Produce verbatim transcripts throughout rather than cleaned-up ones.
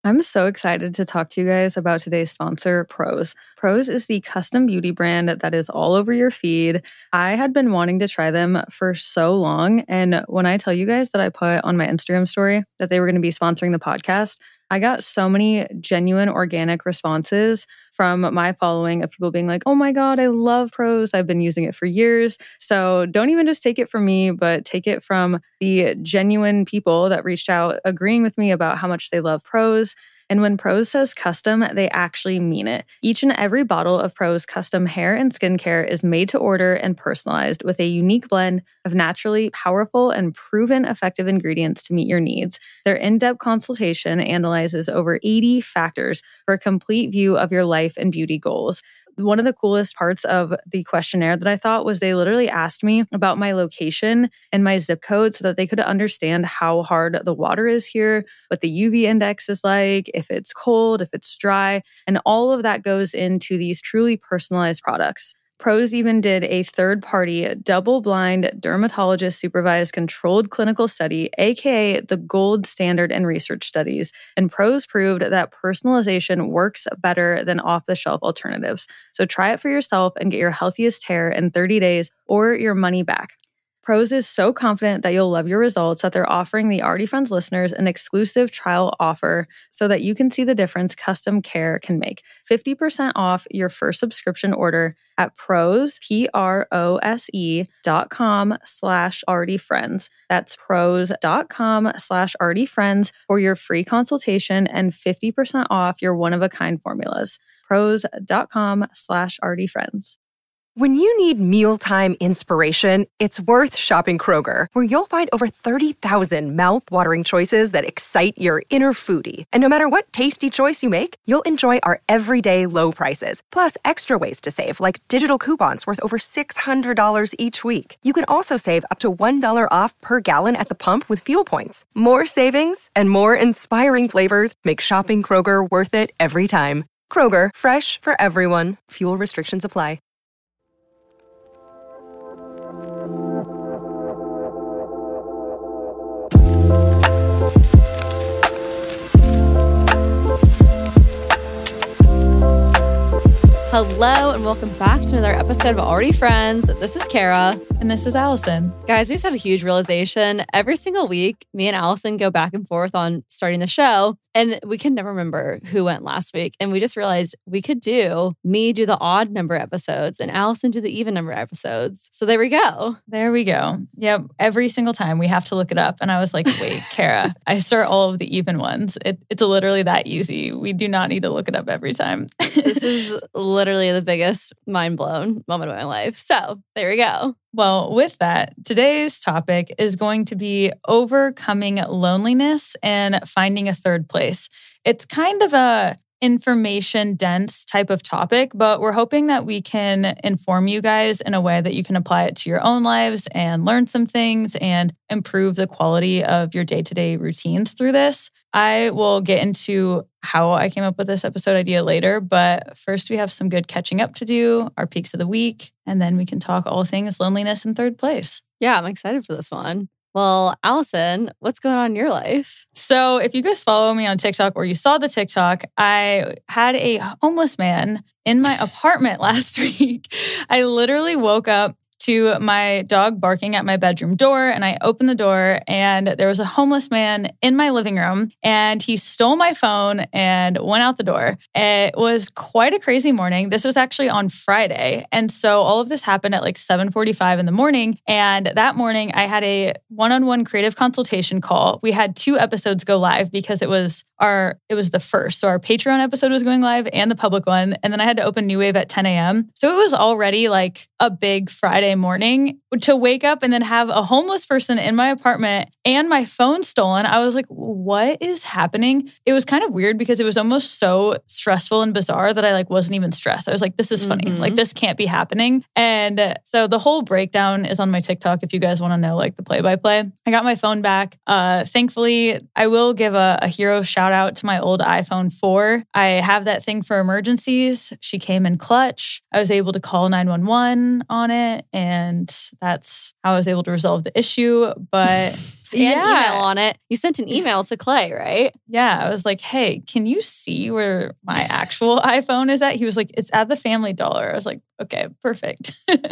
I'm so excited to talk to you guys about today's sponsor, Prose. Prose is the custom beauty brand that is all over your feed. I had been wanting to try them for so long, and when I tell you guys that I put on my Instagram story that they were going to be sponsoring the podcast, I got so many genuine organic responses from my following of people being like, oh my God, I love Prose. I've been using it for years. So don't even just take it from me, but take it from the genuine people that reached out agreeing with me about how much they love Prose. And when Prose says custom, they actually mean it. Each and every bottle of Prose custom hair and skincare is made to order and personalized with a unique blend of naturally powerful and proven effective ingredients to meet your needs. Their in-depth consultation analyzes over eighty factors for a complete view of your life and beauty goals. One of the coolest parts of the questionnaire that I thought was they literally asked me about my location and my zip code so that they could understand how hard the water is here, what the U V index is like, if it's cold, if it's dry, and all of that goes into these truly personalized products. Prose even did a third-party, double-blind, dermatologist-supervised controlled clinical study, aka the gold standard in research studies, and Prose proved that personalization works better than off-the-shelf alternatives. So try it for yourself and get your healthiest hair in thirty days or your money back. Prose is so confident that you'll love your results that they're offering the Already Friends listeners an exclusive trial offer so that you can see the difference custom care can make. fifty percent off your first subscription order at prose, P-R-O-S-E dot com slash already friends. That's prose dot com slash already friends for your free consultation and fifty percent off your one-of-a-kind formulas. prose dot com slash already friends. When you need mealtime inspiration, it's worth shopping Kroger, where you'll find over thirty thousand mouth-watering choices that excite your inner foodie. And no matter what tasty choice you make, you'll enjoy our everyday low prices, plus extra ways to save, like digital coupons worth over six hundred dollars each week. You can also save up to one dollar off per gallon at the pump with fuel points. More savings and more inspiring flavors make shopping Kroger worth it every time. Kroger, fresh for everyone. Fuel restrictions apply. Hello and welcome back to another episode of Already Friends. This is Kara. And this is Allison. Guys, we just had a huge realization. Every single week, me and Allison go back and forth on starting the show, and we can never remember who went last week. And we just realized we could do, me do the odd number episodes and Allison do the even number episodes. So there we go. There we go. Yep. Every single time we have to look it up. And I was like, wait, Kara, I start all of the even ones. It, it's literally that easy. We do not need to look it up every time. This is literally the biggest mind blown moment of my life. So there we go. Well, with that, today's topic is going to be overcoming loneliness and finding a third place. It's kind of a information dense type of topic, but we're hoping that we can inform you guys in a way that you can apply it to your own lives and learn some things and improve the quality of your day-to-day routines through this. I will get into how I came up with this episode idea later, but first we have some good catching up to do, our peaks of the week, and then we can talk all things loneliness in third place. Yeah, I'm excited for this one. Well, Allison, what's going on in your life? So if you guys follow me on TikTok or you saw the TikTok, I had a homeless man in my apartment last week. I literally woke up to my dog barking at my bedroom door, and I opened the door and there was a homeless man in my living room, and he stole my phone and went out the door. It was quite a crazy morning. This was actually on Friday. And so all of this happened at like seven forty-five in the morning. And that morning I had a one-on-one creative consultation call. We had two episodes go live because it was our, it was the first. So our Patreon episode was going live and the public one. And then I had to open New Wave at ten a.m. So it was already like a big Friday morning to wake up and then have a homeless person in my apartment and my phone stolen. I was like, what is happening? It was kind of weird because it was almost so stressful and bizarre that I like wasn't even stressed. I was like, this is funny. Mm-hmm. Like this can't be happening. And so the whole breakdown is on my TikTok if you guys want to know like the play by play. I got my phone back. Uh, thankfully, I will give a, a hero shout out to my old iPhone four. I have that thing for emergencies. She came in clutch. I was able to call nine one one on it. And that's how I was able to resolve the issue. But and Yeah. email on it. You sent an email to Clay, right? Yeah, I was like, hey, can you see where my actual iPhone is at? He was like, it's at the Family Dollar. I was like, okay, perfect.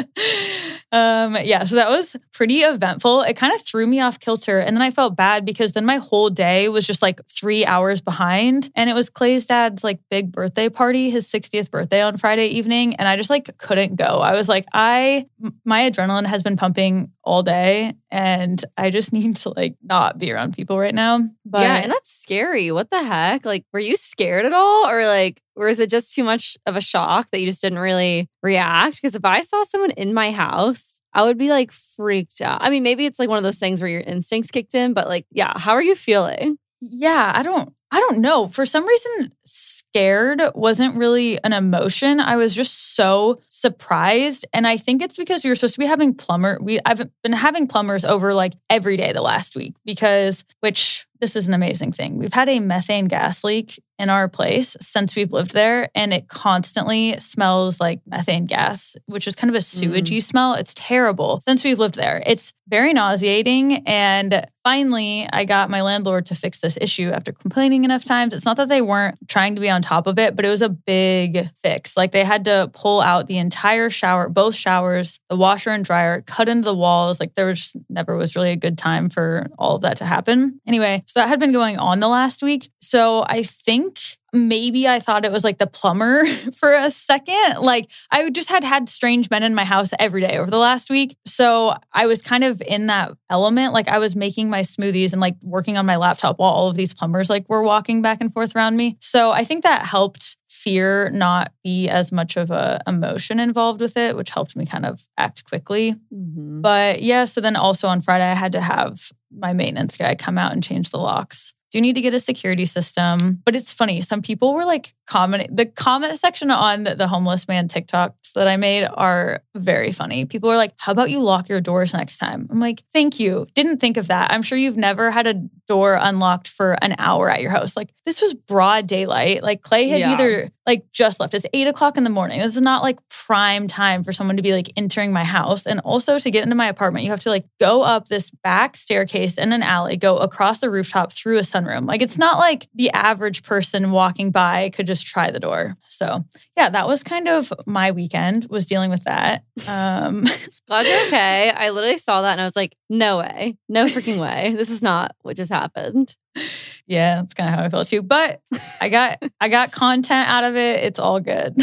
um, yeah, so that was pretty eventful. It kind of threw me off kilter. And then I felt bad because then my whole day was just like three hours behind. And it was Clay's dad's like big birthday party, his sixtieth birthday on Friday evening. And I just like couldn't go. I was like, I, my adrenaline has been pumping all day and I just need to like not be around people right now. But yeah, and that's scary. What the heck? Like, were you scared at all? Or like, or is it just too much of a shock that you just didn't really react? Because if I saw someone in my house, I would be like freaked out. I mean, maybe it's like one of those things where your instincts kicked in, but like, yeah, how are you feeling? Yeah, I don't I don't know. For some reason, scared wasn't really an emotion. I was just so surprised. And I think it's because we were supposed to be having plumber. We I've been having plumbers over like every day the last week because, which this is an amazing thing. We've had a methane gas leak in our place since we've lived there. And it constantly smells like methane gas, which is kind of a sewagey mm. smell. It's terrible since we've lived there. It's very nauseating. And finally, I got my landlord to fix this issue after complaining enough times. It's not that they weren't trying to be on top of it, but it was a big fix. Like they had to pull out the entire shower, both showers, the washer and dryer, cut into the walls. Like there was just never was really a good time for all of that to happen. Anyway, so that had been going on the last week. So I think maybe I thought it was like the plumber for a second. Like I just had had strange men in my house every day over the last week. So I was kind of in that element. Like I was making my smoothies and like working on my laptop while all of these plumbers like were walking back and forth around me. So I think that helped fear not be as much of a emotion involved with it, which helped me kind of act quickly. Mm-hmm. But yeah, so then also on Friday, I had to have my maintenance guy come out and change the locks. Do need to get a security system. But it's funny. Some people were like commenting. The comment section on the, the homeless man TikToks that I made are very funny. People are like, how about you lock your doors next time? I'm like, thank you. Didn't think of that. I'm sure you've never had a door unlocked for an hour at your house. Like this was broad daylight. Like Clay had yeah. either like just left. It's eight o'clock in the morning. This is not like prime time for someone to be like entering my house. And also to get into my apartment, you have to like go up this back staircase in an alley, go across the rooftop through a sunroom. Like it's not like the average person walking by could just try the door. So yeah, that was kind of my weekend, was dealing with that. Um, Glad you're okay. I literally saw that and I was like, no way, no freaking way. This is not what just happened. Yeah, that's kind of how I felt too. But I got I got content out of it. It's all good.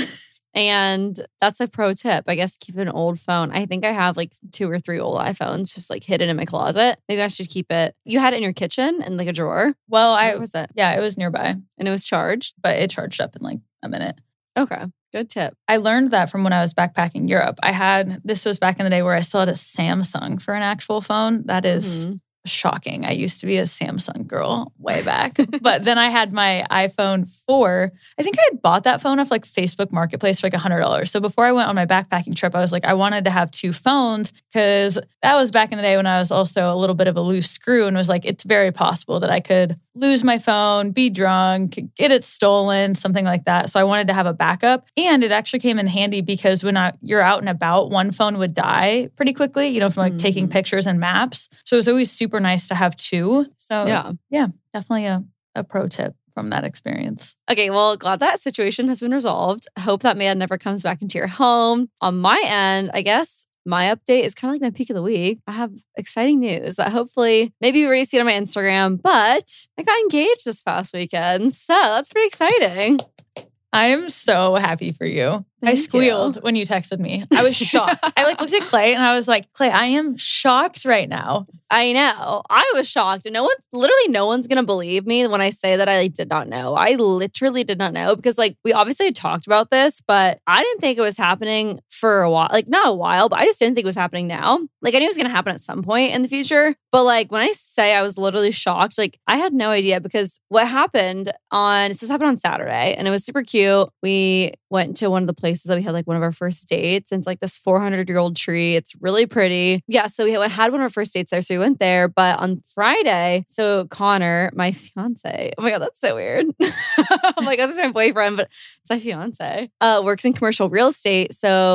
And that's a pro tip. I guess keep an old phone. I think I have like two or three old iPhones just like hidden in my closet. Maybe I should keep it. You had it in your kitchen in like a drawer? Well, I Where was it? Yeah, it was nearby. And it was charged? But it charged up in like a minute. Okay. Good tip. I learned that from when I was backpacking Europe. I had, this was back in the day where I still had a Samsung for an actual phone. That is mm-hmm. shocking. I used to be a Samsung girl way back. But then I had my iPhone four. I think I had bought that phone off like Facebook Marketplace for like one hundred dollars. So before I went on my backpacking trip, I was like, I wanted to have two phones because that was back in the day when I was also a little bit of a loose screw and was like, it's very possible that I could lose my phone, be drunk, get it stolen, something like that. So I wanted to have a backup. And it actually came in handy because when I, you're out and about, one phone would die pretty quickly, you know, from like mm-hmm. taking pictures and maps. So it was always super nice to have two. So yeah, yeah definitely a, a pro tip from that experience. Okay, well, glad that situation has been resolved. I hope that man never comes back into your home. On my end, I guess my update is kind of like my peak of the week. I have exciting news that hopefully, maybe you already see it on my Instagram, but I got engaged this past weekend. So that's pretty exciting. I am so happy for you. Thank I squealed you. when you texted me. I was shocked. I like looked at Clay and I was like, Clay, I am shocked right now. I know. I was shocked. And no one's, literally no one's going to believe me when I say that I like, did not know. I literally did not know because like we obviously had talked about this, but I didn't think it was happening for a while. Like not a while, but I just didn't think it was happening now. Like I knew it was going to happen at some point in the future. But like when I say I was literally shocked, like I had no idea because what happened on, this happened on Saturday and it was super cute. We went to one of the places that we had like one of our first dates. And it's like this four hundred year old tree. It's really pretty. Yeah. So we had one of our first dates there. So we went there. But on Friday, so Connor, my fiance, oh my God, that's so weird. I'm like, that's my boyfriend, but it's my fiance, uh, works in commercial real estate. So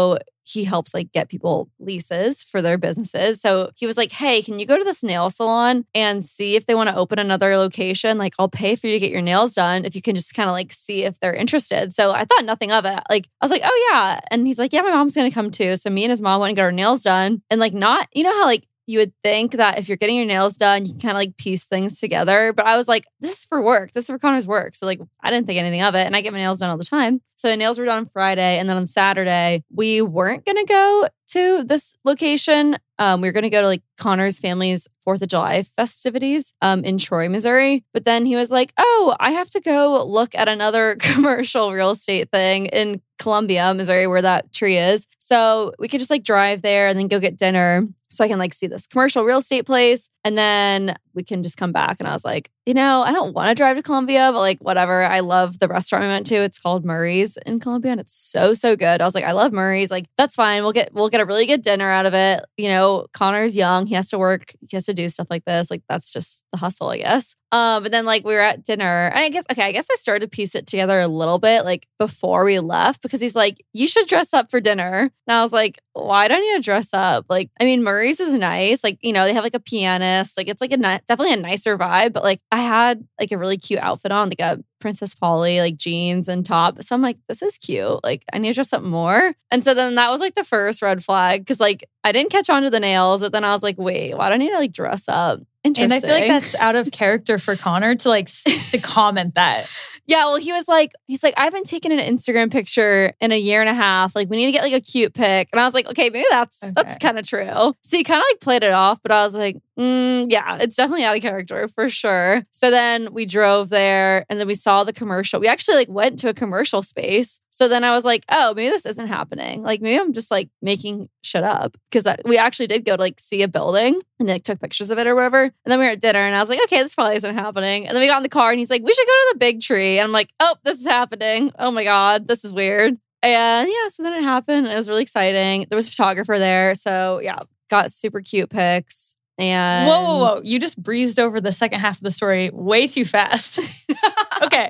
he helps like get people leases for their businesses. So he was like, hey, can you go to this nail salon and see if they want to open another location? Like, I'll pay for you to get your nails done if you can just kind of like see if they're interested. So I thought nothing of it. Like, I was like, oh yeah. And he's like, yeah, my mom's going to come too. So me and his mom went and got our nails done. And like, not, you know how like, you would think that if you're getting your nails done, you can kind of like piece things together. But I was like, this is for work. This is for Connor's work. So like, I didn't think anything of it. And I get my nails done all the time. So my nails were done on Friday. And then on Saturday, we weren't going to go to this location. Um, we were going to go to like Connor's family's fourth of July festivities um, in Troy, Missouri. But then he was like, oh, I have to go look at another commercial real estate thing in Columbia, Missouri, where that tree is. So we could just like drive there and then go get dinner. So I can like see this commercial real estate place and then we can just come back. And I was like, you know, I don't want to drive to Columbia, but like whatever. I love the restaurant we went to. It's called Murray's in Columbia and it's so, so good. I was like, I love Murray's. Like, that's fine. We'll get, we'll get a really good dinner out of it. You know, Connor's young. He has to work. He has to do stuff like this. Like, that's just the hustle, I guess. Um, but then like we were at dinner and I guess, okay, I guess I started to piece it together a little bit like before we left because he's like, you should dress up for dinner. And I was like, why do I need to dress up? Like, I mean, Murray's is nice. Like, you know, they have like a pianist. Like, it's like a ni- definitely a nicer vibe. But like, I had like a really cute outfit on, like a Princess Polly, like jeans and top. So I'm like, this is cute. Like, I need to dress up more. And so then that was like the first red flag because like I didn't catch on to the nails, but then I was like, wait, why do I need to like dress up? Interesting. And I feel like that's out of character for Connor to like to comment that. Yeah, well, he was like, he's like, I haven't taken an Instagram picture in a year and a half. Like, we need to get like a cute pic. And I was like, okay, maybe that's okay. that's kind of true. So he kind of like played it off, but I was like, mm, yeah, it's definitely out of character for sure. So then we drove there and then we saw the commercial. We actually like went to a commercial space. So then I was like, oh, maybe this isn't happening. Like, maybe I'm just like making shit up because we actually did go to like see a building and like took pictures of it or whatever. And then we were at dinner and I was like, okay, this probably isn't happening. And then we got in the car and he's like, we should go to the big tree. And I'm like, oh, this is happening. Oh my God, this is weird. And yeah, so then it happened. It was really exciting. There was a photographer there. So yeah, got super cute pics. And whoa, whoa, whoa. You just breezed over the second half of the story way too fast. Okay.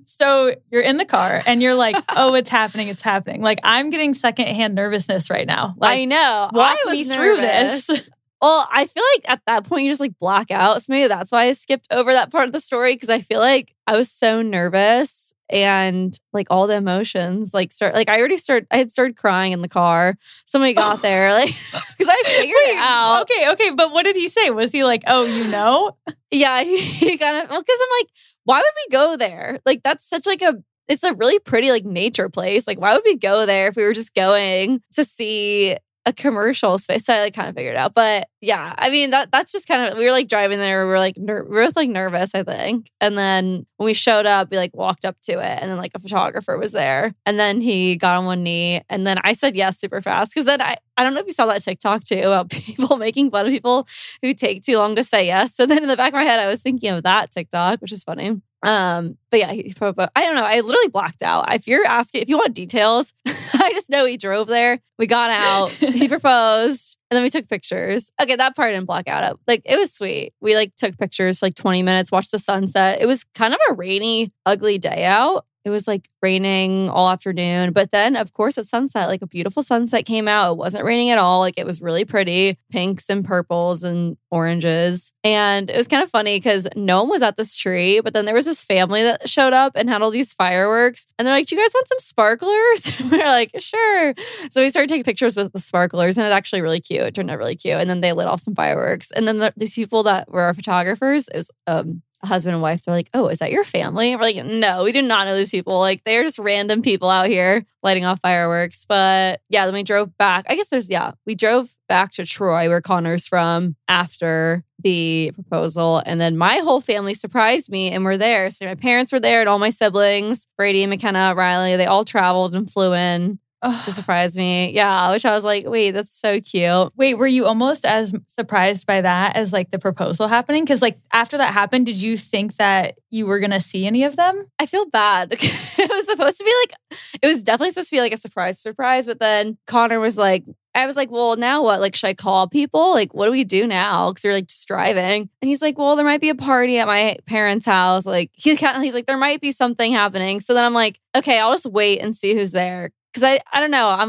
So you're in the car and you're like, oh, it's happening. It's happening. Like, I'm getting secondhand nervousness right now. Like, I know. Walk I was me through nervous. this. Well, I feel like at that point you just like black out. So maybe that's why I skipped over that part of the story because I feel like I was so nervous and like all the emotions like start like I already started I had started crying in the car. Somebody got there like because I figured Wait, it out. Okay, okay, but what did he say? Was he like, oh, you know? Yeah, he, he kind of well because I'm like, why would we go there? Like that's such like a it's a really pretty like nature place. Like why would we go there if we were just going to see a commercial space? So I like kind of figured it out. But yeah, I mean, that that's just kind of, we were like driving there. We were like, ner- we were both like nervous, I think. And then when we showed up, we like walked up to it and then like a photographer was there. And then he got on one knee and then I said yes super fast. Cause then I, I don't know if you saw that TikTok too about people making fun of people who take too long to say yes. So then in the back of my head, I was thinking of that TikTok, which is funny. Um, but yeah, he proposed. I don't know. I literally blacked out. If you're asking, if you want details, I just know he drove there. We got out. He proposed, and then we took pictures. Okay, that part I didn't black out. Like it was sweet. We like took pictures for like twenty minutes, watched the sunset. It was kind of a rainy, ugly day out. It was like raining all afternoon. But then, of course, at sunset, like a beautiful sunset came out. It wasn't raining at all. Like it was really pretty, pinks and purples and oranges. And it was kind of funny because no one was at this tree. But then there was this family that showed up and had all these fireworks. And they're like, do you guys want some sparklers? And we're like, sure. So we started taking pictures with the sparklers. And it's actually really cute. It turned out really cute. And then they lit off some fireworks. And then the, these people that were our photographers, it was um, husband and wife, they're like, oh, is that your family? And we're like, no, we do not know these people. Like, they're just random people out here lighting off fireworks. But yeah, then we drove back. I guess there's, yeah, we drove back to Troy, where Connor's from, after the proposal. And then my whole family surprised me and were there. So my parents were there and all my siblings, Brady, McKenna, Riley, they all traveled and flew in to surprise me. Yeah, which I was like, wait, that's so cute. Wait, were you almost as surprised by that as like the proposal happening? Because like after that happened, did you think that you were going to see any of them? I feel bad. It was supposed to be like, it was definitely supposed to be like a surprise surprise. But then Connor was like, I was like, well, now what? Like, should I call people? Like, what do we do now? Because we were like just driving. And he's like, well, there might be a party at my parents' house. Like, he kind of, he's like, there might be something happening. So then I'm like, okay, I'll just wait and see who's there. Because I, I don't know. I'm like,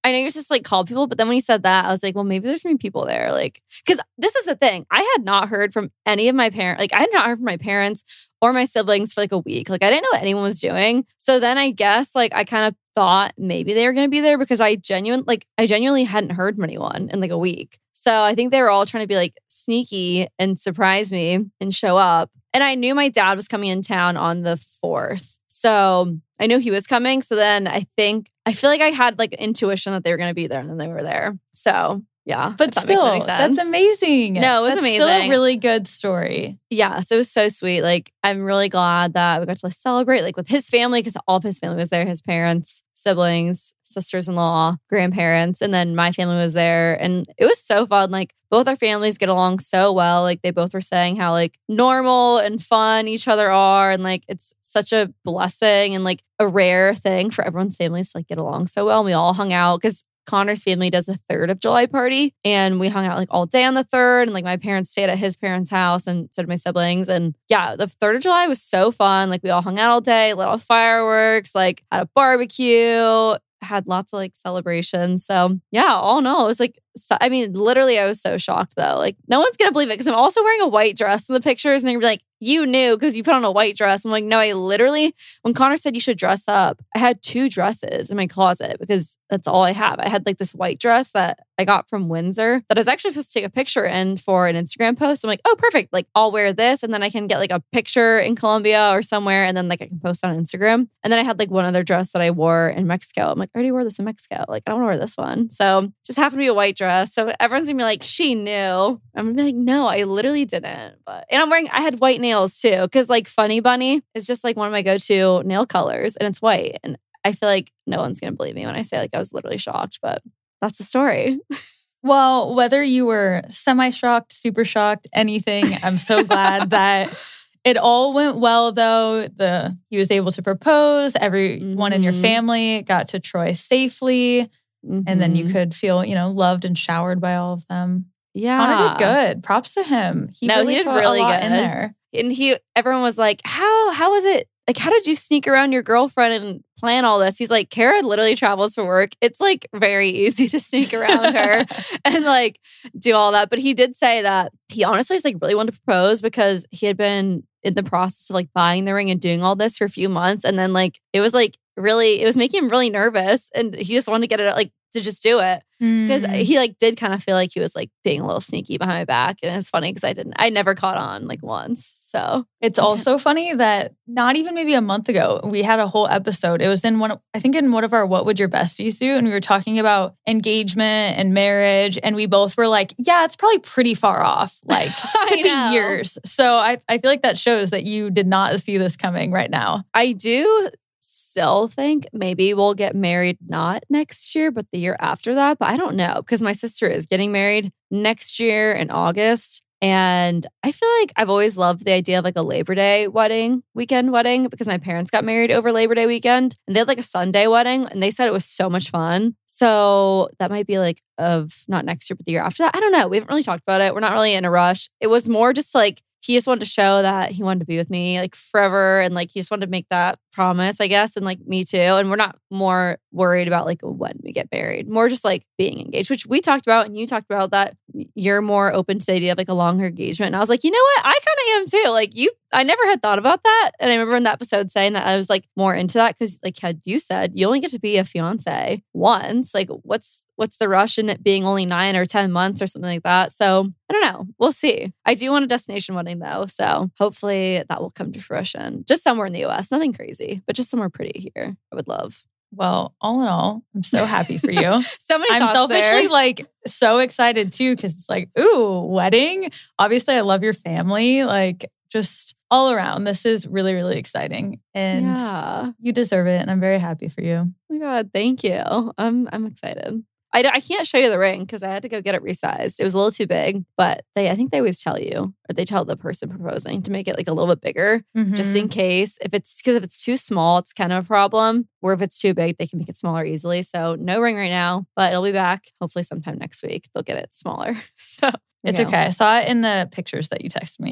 I know you're just like called people, but then when he said that, I was like, well, maybe there's gonna be people there. Like, because this is the thing. I had not heard from any of my parents. Like, I had not heard from my parents or my siblings for like a week. Like, I didn't know what anyone was doing. So then I guess like I kind of thought maybe they were gonna be there because I genuine like I genuinely hadn't heard from anyone in like a week. So I think they were all trying to be like sneaky and surprise me and show up. And I knew my dad was coming in town on the fourth. So I knew he was coming. So then I think, I feel like I had like an intuition that they were going to be there and then they were there. So yeah. But still, that's amazing. No, it was that's amazing. Still a really good story. Yeah. So it was so sweet. Like, I'm really glad that we got to like, celebrate like with his family because all of his family was there. His parents, siblings, sisters-in-law, grandparents. And then my family was there. And it was so fun. Like, both our families get along so well. Like, they both were saying how like normal and fun each other are. And like, it's such a blessing and like a rare thing for everyone's families to like get along so well. And we all hung out because Connor's family does a third of July party. And we hung out like all day on the third. And like my parents stayed at his parents' house and so did my siblings. And yeah, the third of July was so fun. Like, we all hung out all day, lit off fireworks, like had a barbecue, had lots of like celebrations. So yeah, all in all, it was like, so, I mean, literally I was so shocked though. Like, no one's going to believe it because I'm also wearing a white dress in the pictures and they're gonna be like, you knew because you put on a white dress. I'm like, no, I literally, when Connor said you should dress up, I had two dresses in my closet because that's all I have. I had like this white dress that I got from Windsor that I was actually supposed to take a picture in for an Instagram post. I'm like, oh, perfect. Like, I'll wear this and then I can get like a picture in Colombia or somewhere and then like I can post on Instagram. And then I had like one other dress that I wore in Mexico. I'm like, I already wore this in Mexico. Like, I don't want to wear this one. So just happened to be a white dress. So everyone's gonna be like, she knew. I'm gonna be like, no, I literally didn't. But and I'm wearing, I had white nails too. Cause like Funny Bunny is just like one of my go-to nail colors and it's white. And I feel like no one's gonna believe me when I say like I was literally shocked, but that's the story. Well, whether you were semi-shocked, super shocked, anything, I'm so glad that it all went well though. The he was able to propose. Everyone mm-hmm. in your family got to Troy safely. Mm-hmm. And then you could feel, you know, loved and showered by all of them. Yeah. Connor did good. Props to him. He no, really he did put really a lot good in there. And he, everyone was like, how, how was it? Like, how did you sneak around your girlfriend and plan all this? He's like, Kara literally travels for work. It's like very easy to sneak around her and like do all that. But he did say that he honestly is like really wanted to propose because he had been in the process of like buying the ring and doing all this for a few months. And then like, it was like really, it was making him really nervous. And he just wanted to get it like to just do it. Because mm. he like did kind of feel like he was like being a little sneaky behind my back. And it's funny because I didn't, I never caught on like once. So it's also funny that not even maybe a month ago, we had a whole episode. It was in one, I think in one of our What Would Your Besties Do? And we were talking about engagement and marriage. And we both were like, yeah, it's probably pretty far off. Like could be years. So I, I feel like that shows that you did not see this coming right now. I do still think maybe we'll get married not next year, but the year after that. But I don't know because my sister is getting married next year in August. And I feel like I've always loved the idea of like a Labor Day wedding, weekend wedding, because my parents got married over Labor Day weekend and they had like a Sunday wedding and they said it was so much fun. So that might be like of not next year, but the year after that. I don't know. We haven't really talked about it. We're not really in a rush. It was more just like, he just wanted to show that he wanted to be with me like forever. And like, he just wanted to make that promise, I guess. And like me too. And we're not more worried about like when we get married, more just like being engaged, which we talked about. And you talked about that you're more open to the idea of like a longer engagement. And I was like, you know what? I kind of am too. Like you, I never had thought about that. And I remember in that episode saying that I was like more into that because like had you said, you only get to be a fiance once. Like what's, what's the rush in it being only nine or ten months or something like that? So I don't know. We'll see. I do want a destination wedding though. So hopefully that will come to fruition. Just somewhere in the U S, nothing crazy, but just somewhere pretty here. I would love. Well, all in all, I'm so happy for you. So many I'm thoughts selfishly there. like so excited too because it's like, ooh, wedding. Obviously, I love your family. Like just all around. This is really, really exciting. And yeah. you deserve it. And I'm very happy for you. Oh my God, thank you. I'm I'm excited. I, I can't show you the ring because I had to go get it resized. It was a little too big, but they I think they always tell you, or they tell the person proposing to make it like a little bit bigger, mm-hmm. just in case. If it's because if it's too small, it's kind of a problem. Or if it's too big, they can make it smaller easily. So no ring right now, but it'll be back hopefully sometime next week. They'll get it smaller. So it's okay. I saw it in the pictures that you texted me.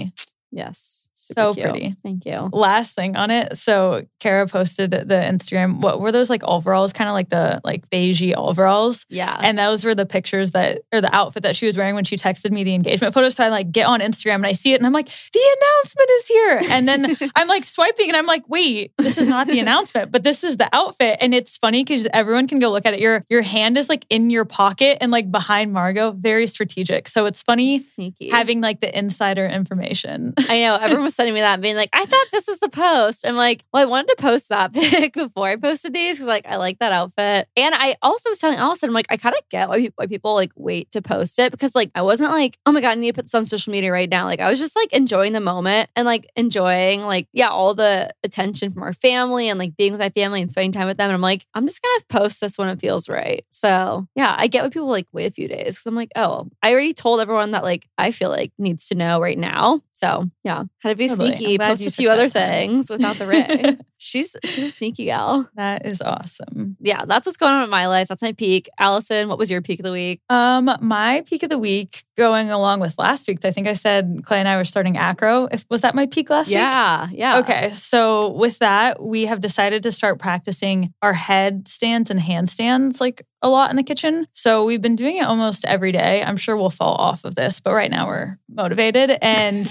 Yes. So cute. pretty. Thank you. Last thing on it. So Kara posted the Instagram. What were those like overalls? Kind of like the like beigey overalls. Yeah. And those were the pictures that, or the outfit that she was wearing when she texted me the engagement photos. So I like get on Instagram and I see it and I'm like, the announcement is here. And then I'm like swiping and I'm like, wait, this is not the announcement, but this is the outfit. And it's funny because everyone can go look at it. Your, your hand is like in your pocket and like behind Margot, very strategic. So it's funny Sneaky. having like the insider information. I know. Everyone was sending me that, being like, I thought this was the post. I'm like, well, I wanted to post that pic before I posted these because like I like that outfit. And I also was telling Allison, I'm like, I kind of get why people, why people like wait to post it because like I wasn't like, oh my God, I need to put this on social media right now. Like I was just like enjoying the moment and like enjoying like, yeah, all the attention from our family and like being with my family and spending time with them. And I'm like, I'm just going to post this when it feels right. So yeah, I get why people like wait a few days because I'm like, oh, I already told everyone that like I feel like needs to know right now. So yeah, had to be Totally. sneaky, post a few other things without the ring. she's she's a sneaky gal. That is awesome. Yeah, that's what's going on in my life. That's my peak. Allison, what was your peak of the week? Um, my peak of the week, going along with last week, I think I said Clay and I were starting acro. If was that my peak last yeah, week? Yeah, yeah. Okay, so with that, we have decided to start practicing our headstands and handstands like a lot in the kitchen. So we've been doing it almost every day. I'm sure we'll fall off of this, but right now we're motivated. And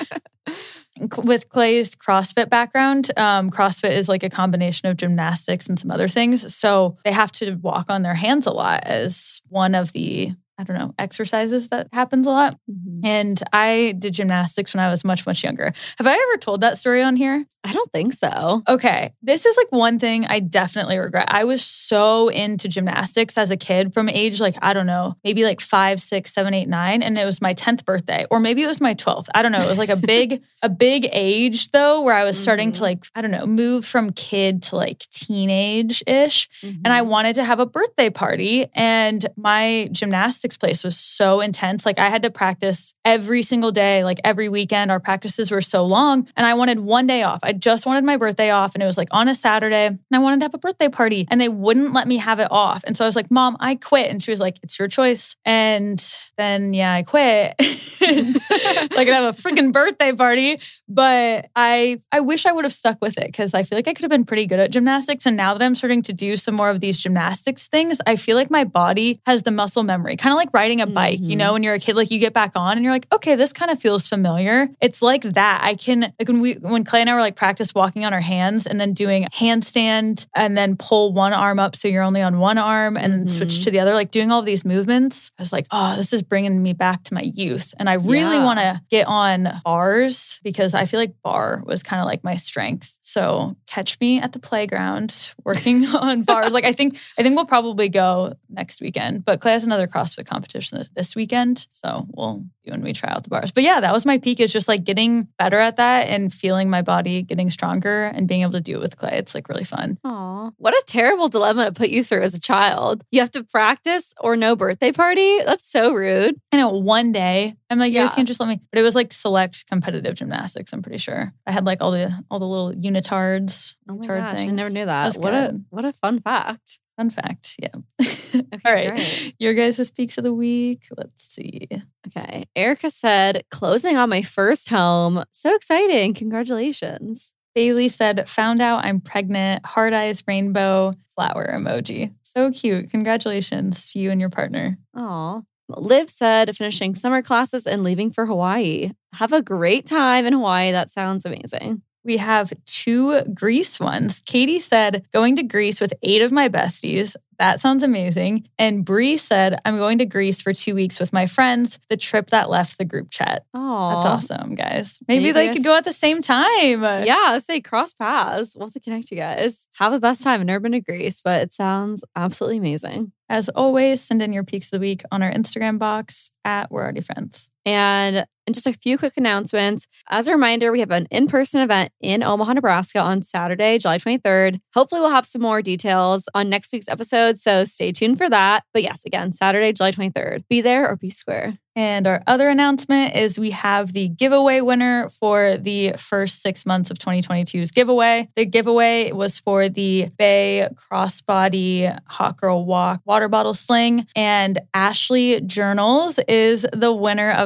with Clay's CrossFit background, um, CrossFit is like a combination of gymnastics and some other things. So they have to walk on their hands a lot as one of the, I don't know, exercises that happens a lot. Mm-hmm. And I did gymnastics when I was much, much younger. Have I ever told that story on here? I don't think so. Okay. This is like one thing I definitely regret. I was so into gymnastics as a kid from age like, I don't know, maybe like five, six, seven, eight, nine. And it was my tenth birthday or maybe it was my twelfth. I don't know. It was like a big, a big age though, where I was starting mm-hmm. to like, I don't know, move from kid to like teenage-ish. Mm-hmm. And I wanted to have a birthday party. And my gymnastics place was so intense. Like I had to practice every single day, like every weekend. Our practices were so long and I wanted one day off. I just wanted my birthday off and it was like on a Saturday and I wanted to have a birthday party and they wouldn't let me have it off. And so I was like, Mom, I quit. And she was like, it's your choice. And then, yeah, I quit. So I could have a freaking birthday party. But I, I wish I would have stuck with it because I feel like I could have been pretty good at gymnastics. And now that I'm starting to do some more of these gymnastics things, I feel like my body has the muscle memory, kind of like riding a bike, mm-hmm. you know, when you're a kid, like you get back on and you're like, okay, this kind of feels familiar. It's like that. I can, like when we, when Clay and I were like practice walking on our hands and then doing handstand and then pull one arm up so you're only on one arm and then mm-hmm. switch to the other, like doing all of these movements. I was like, oh, this is bringing me back to my youth. And I really yeah. want to get on bars because I feel like bar was kind of like my strength. So catch me at the playground working on bars. Like I think, I think we'll probably go next weekend, but Clay has another CrossFit competition this weekend. So we'll do when we try out the bars. But yeah, that was my peak, is just like getting better at that and feeling my body getting stronger and being able to do it with Clay. It's like really fun. Aw, what a terrible dilemma to put you through as a child. You have to practice or no birthday party? That's so rude. I know one day I'm like, you Yeah. guys can't just let me, but it was like select competitive gymnastics. I'm pretty sure I had like all the, all the little unitards. Oh my unitard gosh, things. I never knew That that. was What a good. what a fun fact. Fun fact. Yeah. Okay, All right. great. Your guys' peaks of the week. Let's see. Okay. Erica said, closing on my first home. So exciting. Congratulations. Bailey said, found out I'm pregnant. Heart eyes, rainbow, flower emoji. So cute. Congratulations to you and your partner. Aw. Liv said, finishing summer classes and leaving for Hawaii. Have a great time in Hawaii. That sounds amazing. We have two Greece ones. Katie said, going to Greece with eight of my besties. That sounds amazing. And Bree said, I'm going to Greece for two weeks with my friends. The trip that left the group chat. Oh, That's awesome, guys. Maybe you they guys- could go at the same time. Yeah, let's say cross paths. We'll have to connect you guys. Have the best time. I've never been to Greece, but it sounds absolutely amazing. As always, send in your peaks of the week on our Instagram box at We're Already Friends. And, and just a few quick announcements. As a reminder, we have an in-person event in Omaha, Nebraska on Saturday, July twenty-third. Hopefully we'll have some more details on next week's episode, so stay tuned for that. But yes, again, Saturday, July twenty-third. Be there or be square. And our other announcement is we have the giveaway winner for the first six months of twenty twenty-two's giveaway. The giveaway was for the Bay Crossbody Hot Girl Walk water bottle sling. And Ashley Journals is the winner of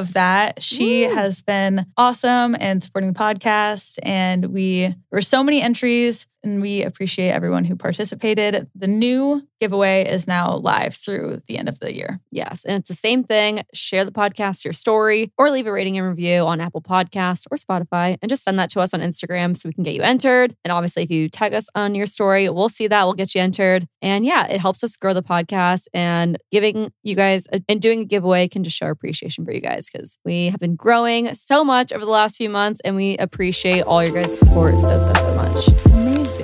of that. She Woo. has been awesome and supporting the podcast. And we there were so many entries. And we appreciate everyone who participated. The new giveaway is now live through the end of the year. Yes. And it's the same thing. Share the podcast, your story, or leave a rating and review on Apple Podcasts or Spotify. And just send that to us on Instagram so we can get you entered. And obviously, if you tag us on your story, we'll see that. We'll get you entered. And yeah, it helps us grow the podcast. And giving you guys a, and doing a giveaway can just show our appreciation for you guys because we have been growing so much over the last few months. And we appreciate all your guys' support so, so, so much. Amazing.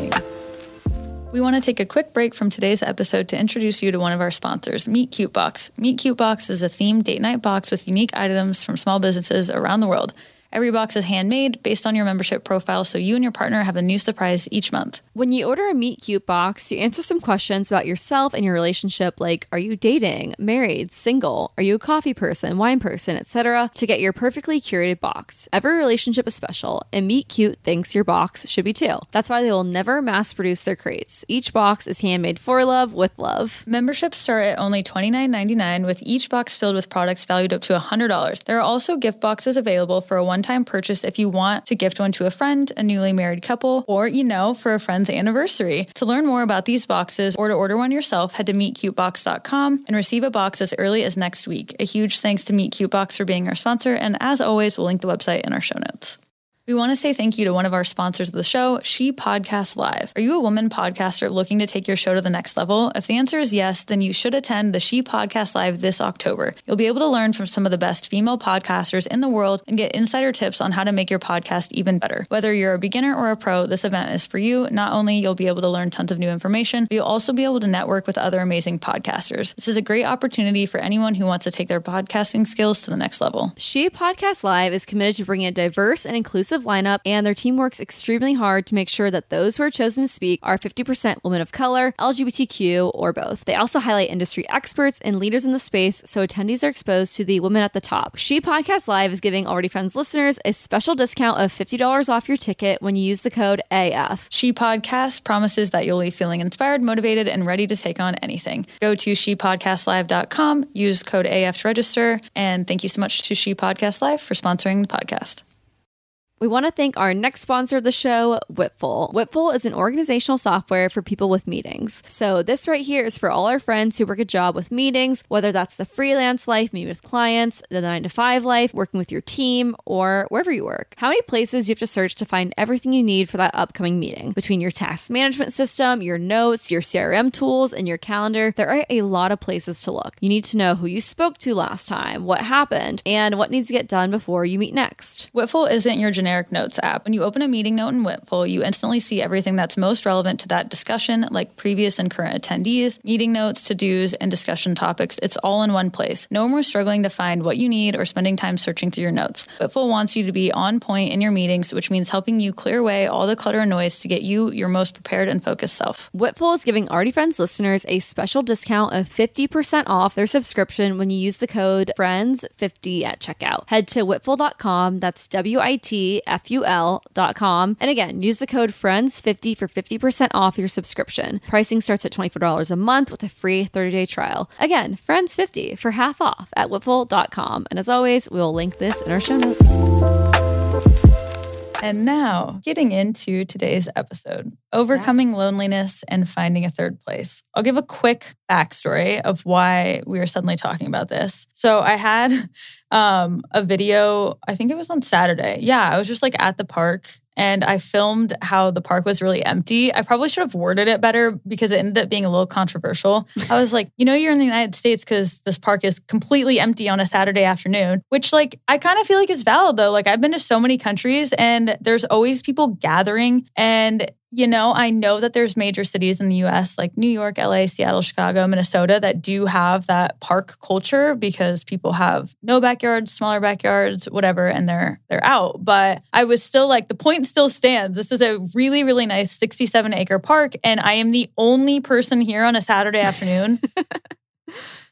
We want to take a quick break from today's episode to introduce you to one of our sponsors, Meet Cute Box. Meet Cute Box is a themed date night box with unique items from small businesses around the world. Every box is handmade based on your membership profile, so you and your partner have a new surprise each month. When you order a Meet Cute box, you answer some questions about yourself and your relationship, like are you dating, married, single, are you a coffee person, wine person, et cetera, to get your perfectly curated box. Every relationship is special, and Meet Cute thinks your box should be too. That's why they will never mass produce their crates. Each box is handmade for love with love. Memberships start at only twenty-nine ninety-nine, with each box filled with products valued up to one hundred dollars. There are also gift boxes available for a one time purchase if you want to gift one to a friend, a newly married couple, or, you know, for a friend's anniversary. To learn more about these boxes or to order one yourself, head to meet cute box dot com and receive a box as early as next week. A huge thanks to Meet Cute Box for being our sponsor, and as always, we'll link the website in our show notes. We want to say thank you to one of our sponsors of the show, She Podcast Live. Are you a woman podcaster looking to take your show to the next level? If the answer is yes, then you should attend the She Podcast Live this October. You'll be able to learn from some of the best female podcasters in the world and get insider tips on how to make your podcast even better. Whether you're a beginner or a pro, this event is for you. Not only you'll be able to learn tons of new information, but you'll also be able to network with other amazing podcasters. This is a great opportunity for anyone who wants to take their podcasting skills to the next level. She Podcast Live is committed to bringing a diverse and inclusive lineup, and their team works extremely hard to make sure that those who are chosen to speak are fifty percent women of color, L G B T Q, or both. They also highlight industry experts and leaders in the space, so attendees are exposed to the women at the top. She Podcast Live is giving Already Friends listeners a special discount of fifty dollars off your ticket when you use the code A F. She Podcast promises that you'll leave feeling inspired, motivated, and ready to take on anything. Go to she podcast live dot com, use code A F to register, and thank you so much to She Podcast Live for sponsoring the podcast. We want to thank our next sponsor of the show, Whitful. Whitful is an organizational software for people with meetings. So this right here is for all our friends who work a job with meetings, whether that's the freelance life, meeting with clients, the nine to five life, working with your team, or wherever you work. How many places you have to search to find everything you need for that upcoming meeting? Between your task management system, your notes, your C R M tools, and your calendar, there are a lot of places to look. You need to know who you spoke to last time, what happened, and what needs to get done before you meet next. Whitful isn't your generic notes app. When you open a meeting note in Whitful, you instantly see everything that's most relevant to that discussion, like previous and current attendees, meeting notes, to-dos, and discussion topics. It's all in one place. No more struggling to find what you need or spending time searching through your notes. Whitful wants you to be on point in your meetings, which means helping you clear away all the clutter and noise to get you your most prepared and focused self. Whitful is giving Already Friends listeners a special discount of fifty percent off their subscription when you use the code friends fifty at checkout. Head to whitful dot com, that's W I T F U L dot com. And again, use the code friends fifty for fifty percent off your subscription. Pricing starts at twenty-four dollars a month with a free thirty day trial. Again, friends fifty for half off at whitful dot com. And as always, we'll link this in our show notes. And now, getting into today's episode, overcoming Yes. loneliness and finding a third place. I'll give a quick backstory of why we are suddenly talking about this. So I had um, a video, I think it was on Saturday. Yeah, I was just like at the park and I filmed how the park was really empty. I probably should have worded it better because it ended up being a little controversial. I was like, you know, you're in the United States because this park is completely empty on a Saturday afternoon, which like, I kind of feel like is valid though. Like I've been to so many countries and there's always people gathering. And you know, I know that there's major cities in the U S like New York, L A, Seattle, Chicago, Minnesota that do have that park culture because people have no backyards, smaller backyards, whatever, and they're they're out. But I was still like, the point still stands. This is a really, really nice sixty-seven acre park, and I am the only person here on a Saturday afternoon.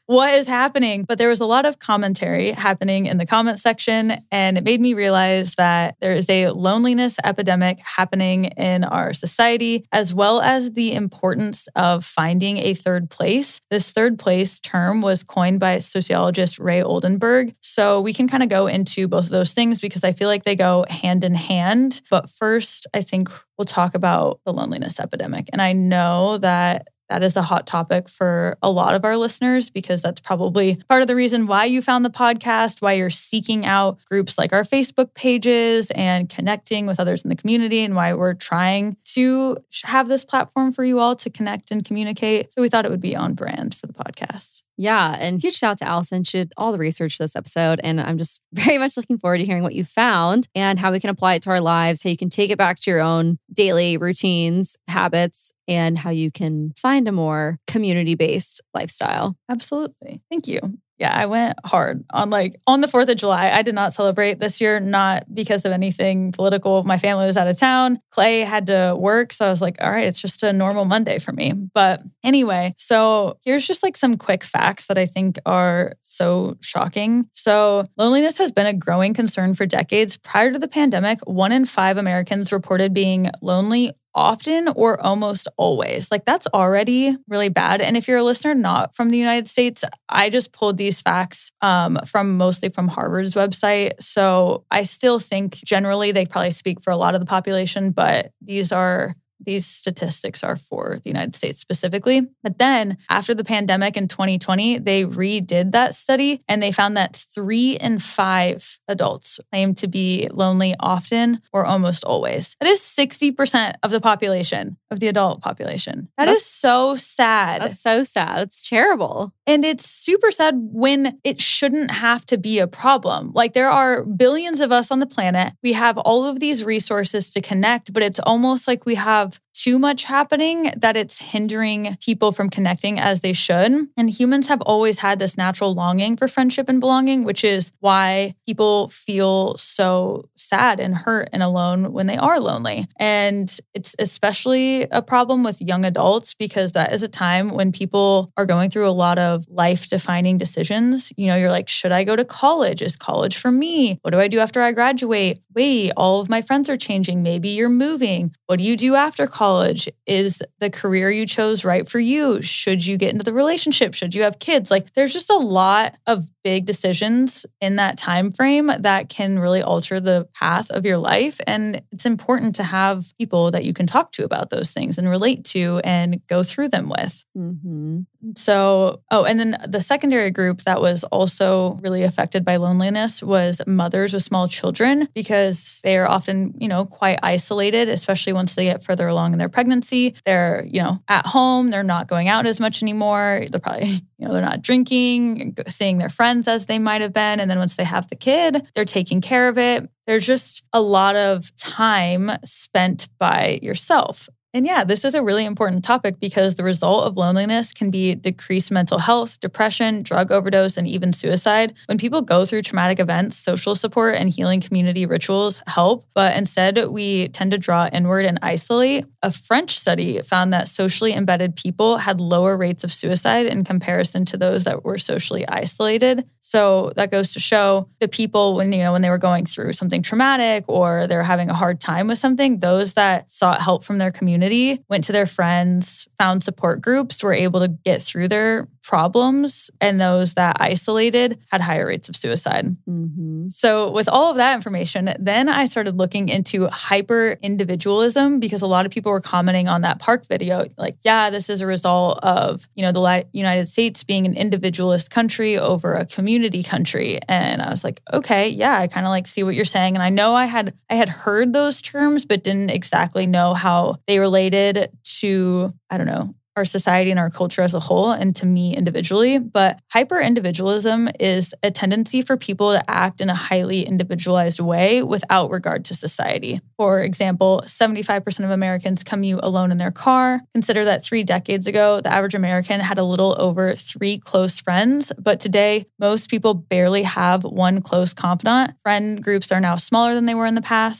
what is happening? But there was a lot of commentary happening in the comment section, and it made me realize that there is a loneliness epidemic happening in our society, as well as the importance of finding a third place. This third place term was coined by sociologist Ray Oldenburg. So we can kind of go into both of those things because I feel like they go hand in hand. But first, I think we'll talk about the loneliness epidemic. And I know that that is a hot topic for a lot of our listeners because that's probably part of the reason why you found the podcast, why you're seeking out groups like our Facebook pages and connecting with others in the community, and why we're trying to have this platform for you all to connect and communicate. So we thought it would be on brand for the podcast. Yeah, and huge shout out to Allison. She did all the research for this episode, and I'm just very much looking forward to hearing what you found and how we can apply it to our lives, how you can take it back to your own daily routines, habits, and how you can find a more community-based lifestyle. Absolutely. Thank you. Yeah, I went hard on like on the fourth of July. I did not celebrate this year, not because of anything political. My family was out of town. Clay had to work. So I was like, all right, it's just a normal Monday for me. But anyway, so here's just like some quick facts that I think are so shocking. So loneliness has been a growing concern for decades. Prior to the pandemic, one in five Americans reported being lonely often or almost always. Like that's already really bad. And if you're a listener not from the United States, I just pulled these facts um, from mostly from Harvard's website. So I still think generally they probably speak for a lot of the population, but these are These statistics are for the United States specifically. But then after the pandemic in twenty twenty, they redid that study and they found that three in five adults claim to be lonely often or almost always. That is sixty percent of the population, of the adult population. That that's, is so sad. That's so sad. It's terrible. And it's super sad when it shouldn't have to be a problem. Like there are billions of us on the planet. We have all of these resources to connect, but it's almost like we have too much happening that it's hindering people from connecting as they should. And humans have always had this natural longing for friendship and belonging, which is why people feel so sad and hurt and alone when they are lonely. And it's especially a problem with young adults because that is a time when people are going through a lot of life-defining decisions. You know, you're like, should I go to college? Is college for me? What do I do after I graduate? Wait, all of my friends are changing. Maybe you're moving. What do you do after college? Is the career you chose right for you? Should you get into the relationship? Should you have kids? Like there's just a lot of big decisions in that time frame that can really alter the path of your life. And it's important to have people that you can talk to about those things and relate to and go through them with. Mm-hmm. So, oh, and then the secondary group that was also really affected by loneliness was mothers with small children because they are often, you know, quite isolated, especially once they get further along in their pregnancy. They're, you know, at home. They're not going out as much anymore. They're probably, you know, they're not drinking, seeing their friends as they might have been. And then once they have the kid, they're taking care of it. There's just a lot of time spent by yourself. And yeah, this is a really important topic because the result of loneliness can be decreased mental health, depression, drug overdose, and even suicide. When people go through traumatic events, social support and healing community rituals help, but instead we tend to draw inward and isolate. A French study found that socially embedded people had lower rates of suicide in comparison to those that were socially isolated. So that goes to show the people when, you know, when they were going through something traumatic or they're having a hard time with something, those that sought help from their community went to their friends, found support groups, were able to get through their problems, and those that isolated had higher rates of suicide. Mm-hmm. So with all of that information, then I started looking into hyper individualism because a lot of people were commenting on that park video, like, yeah, this is a result of, you know, the United States being an individualist country over a community country. And I was like, okay, yeah, I kind of like see what you're saying. And I know I had I had heard those terms, but didn't exactly know how they related to, I don't know, our society and our culture as a whole and to me individually. But hyper-individualism is a tendency for people to act in a highly individualized way without regard to society. For example, seventy-five percent of Americans commute alone in their car. Consider that three decades ago, the average American had a little over three close friends, but today, most people barely have one close confidant. Friend groups are now smaller than they were in the past.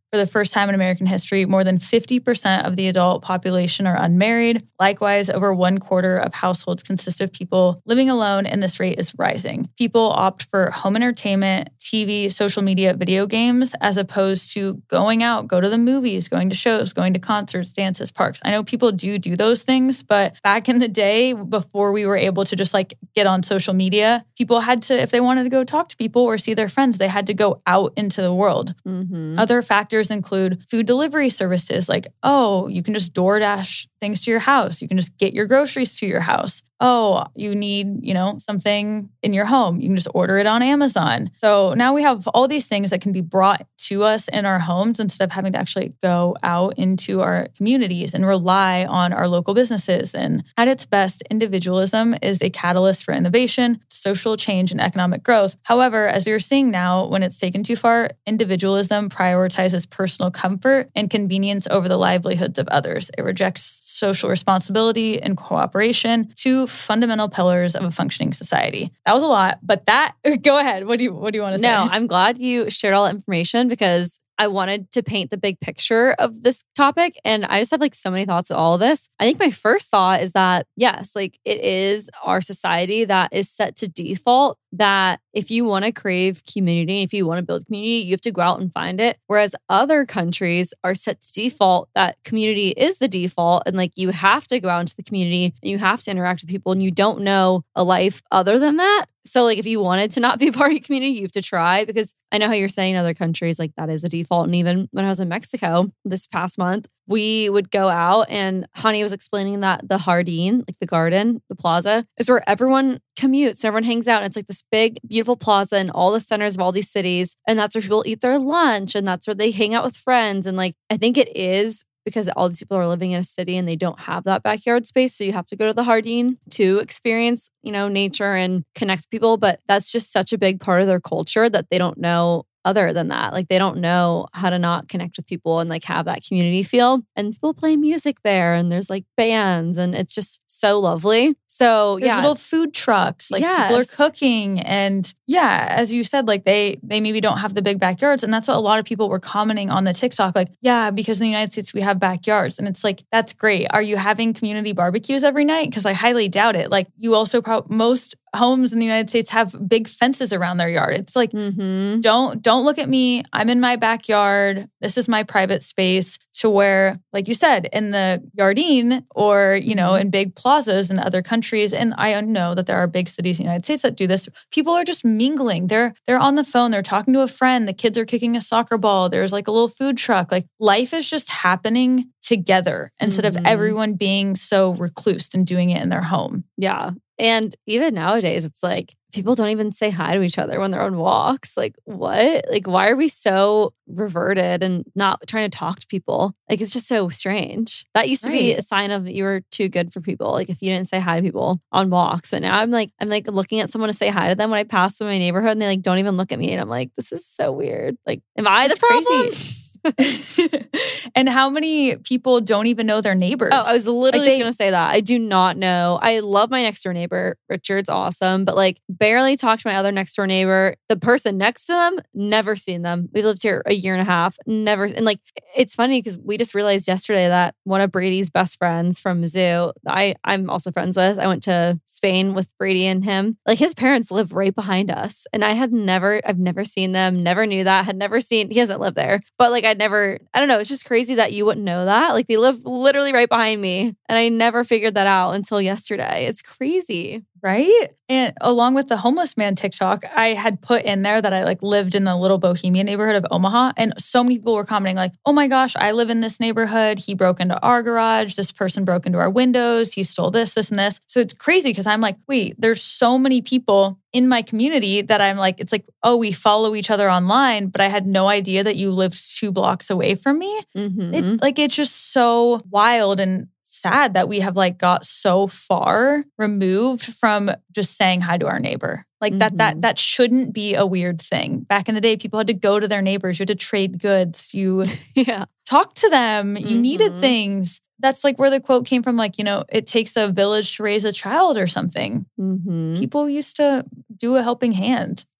For the first time in American history, more than fifty percent of the adult population are unmarried. Likewise, over one quarter of households consist of people living alone, and this rate is rising. People opt for home entertainment, T V, social media, video games, as opposed to going out, go to the movies, going to shows, going to concerts, dances, parks. I know people do do those things, but back in the day, before we were able to just like get on social media, people had to, if they wanted to go talk to people or see their friends, they had to go out into the world. Mm-hmm. Other factors include food delivery services like, oh, you can just DoorDash things to your house. You can just get your groceries to your house. Oh, you need, you know, something in your home. You can just order it on Amazon. So now we have all these things that can be brought to us in our homes instead of having to actually go out into our communities and rely on our local businesses. And at its best, individualism is a catalyst for innovation, social change, and economic growth. However, as you're seeing now, when it's taken too far, individualism prioritizes personal comfort and convenience over the livelihoods of others. It rejects social responsibility and cooperation, two fundamental pillars of a functioning society. That was a lot, but that, go ahead. What do you, what do you want to say? No, I'm glad you shared all that information because I wanted to paint the big picture of this topic. And I just have like so many thoughts of all of this. I think my first thought is that, yes, like it is our society that is set to default that if you want to crave community, if you want to build community, you have to go out and find it. Whereas other countries are set to default that community is the default. And like you have to go out into the community and you have to interact with people and you don't know a life other than that. So like if you wanted to not be a part of a community, you have to try, because I know how you're saying in other countries, like that is the default. And even when I was in Mexico this past month, we would go out and Hani was explaining that the Jardín, like the garden, the plaza, is where everyone commutes, everyone hangs out. And it's like this big, beautiful plaza in all the centers of all these cities. And that's where people eat their lunch and that's where they hang out with friends. And like, I think it is because all these people are living in a city and they don't have that backyard space. So you have to go to the Jardín to experience, you know, nature and connect with people. But that's just such a big part of their culture that they don't know other than that. Like they don't know how to not connect with people and like have that community feel. And people play music there and there's like bands and it's just so lovely. So there's yeah. little food trucks, like yes. people are cooking. And yeah, as you said, like they they maybe don't have the big backyards. And that's what a lot of people were commenting on the TikTok. Like, yeah, because in the United States, we have backyards. And it's like, that's great. Are you having community barbecues every night? Because I highly doubt it. Like you also probably, most homes in the United States have big fences around their yard. It's like, mm-hmm. don't, don't look at me. I'm in my backyard. This is my private space, to where, like you said, in the Jardín or, you know, in big plazas in other countries. And I know that there are big cities in the United States that do this. People are just mingling. They're, they're on the phone. They're talking to a friend. The kids are kicking a soccer ball. There's like a little food truck. Like life is just happening together instead mm-hmm. of everyone being so reclused and doing it in their home. Yeah. And even nowadays, it's like people don't even say hi to each other when they're on walks. Like, what? Like, why are we so reverted and not trying to talk to people? Like, it's just so strange. That used to right. be a sign of you were too good for people. Like, if you didn't say hi to people on walks. But now I'm like, I'm like looking at someone to say hi to them when I pass through my neighborhood and they like don't even look at me. And I'm like, this is so weird. Like, am I it's the problem? Crazy. And how many people don't even know their neighbors? Oh, I was literally like they, going to say that. I do not know. I love my next door neighbor. Richard's awesome, but like barely talk to my other next door neighbor. The person next to them, never seen them. We've lived here a year and a half. Never. And like, it's funny because we just realized yesterday that one of Brady's best friends from Mizzou, I, I'm also friends with, I went to Spain with Brady and him. Like his parents live right behind us. And I had never, I've never seen them, never knew that, had never seen, he hasn't lived there, but like I'd never, I don't know. It's just crazy that you wouldn't know that. Like they live literally right behind me. And I never figured that out until yesterday. It's crazy. Right? And along with the homeless man TikTok, I had put in there that I like lived in the little bohemian neighborhood of Omaha. And so many people were commenting like, oh my gosh, I live in this neighborhood. He broke into our garage. This person broke into our windows. He stole this, this, and this. So it's crazy because I'm like, wait, there's so many people in my community that I'm like, it's like, oh, we follow each other online, but I had no idea that you lived two blocks away from me. Mm-hmm. It, like, it's just so wild and sad that we have like got so far removed from just saying hi to our neighbor. Like mm-hmm. that, that, that shouldn't be a weird thing. Back in the day, people had to go to their neighbors. You had to trade goods. You yeah. talk to them. You mm-hmm. needed things. That's like where the quote came from. Like, you know, it takes a village to raise a child or something. Mm-hmm. People used to do a helping hand.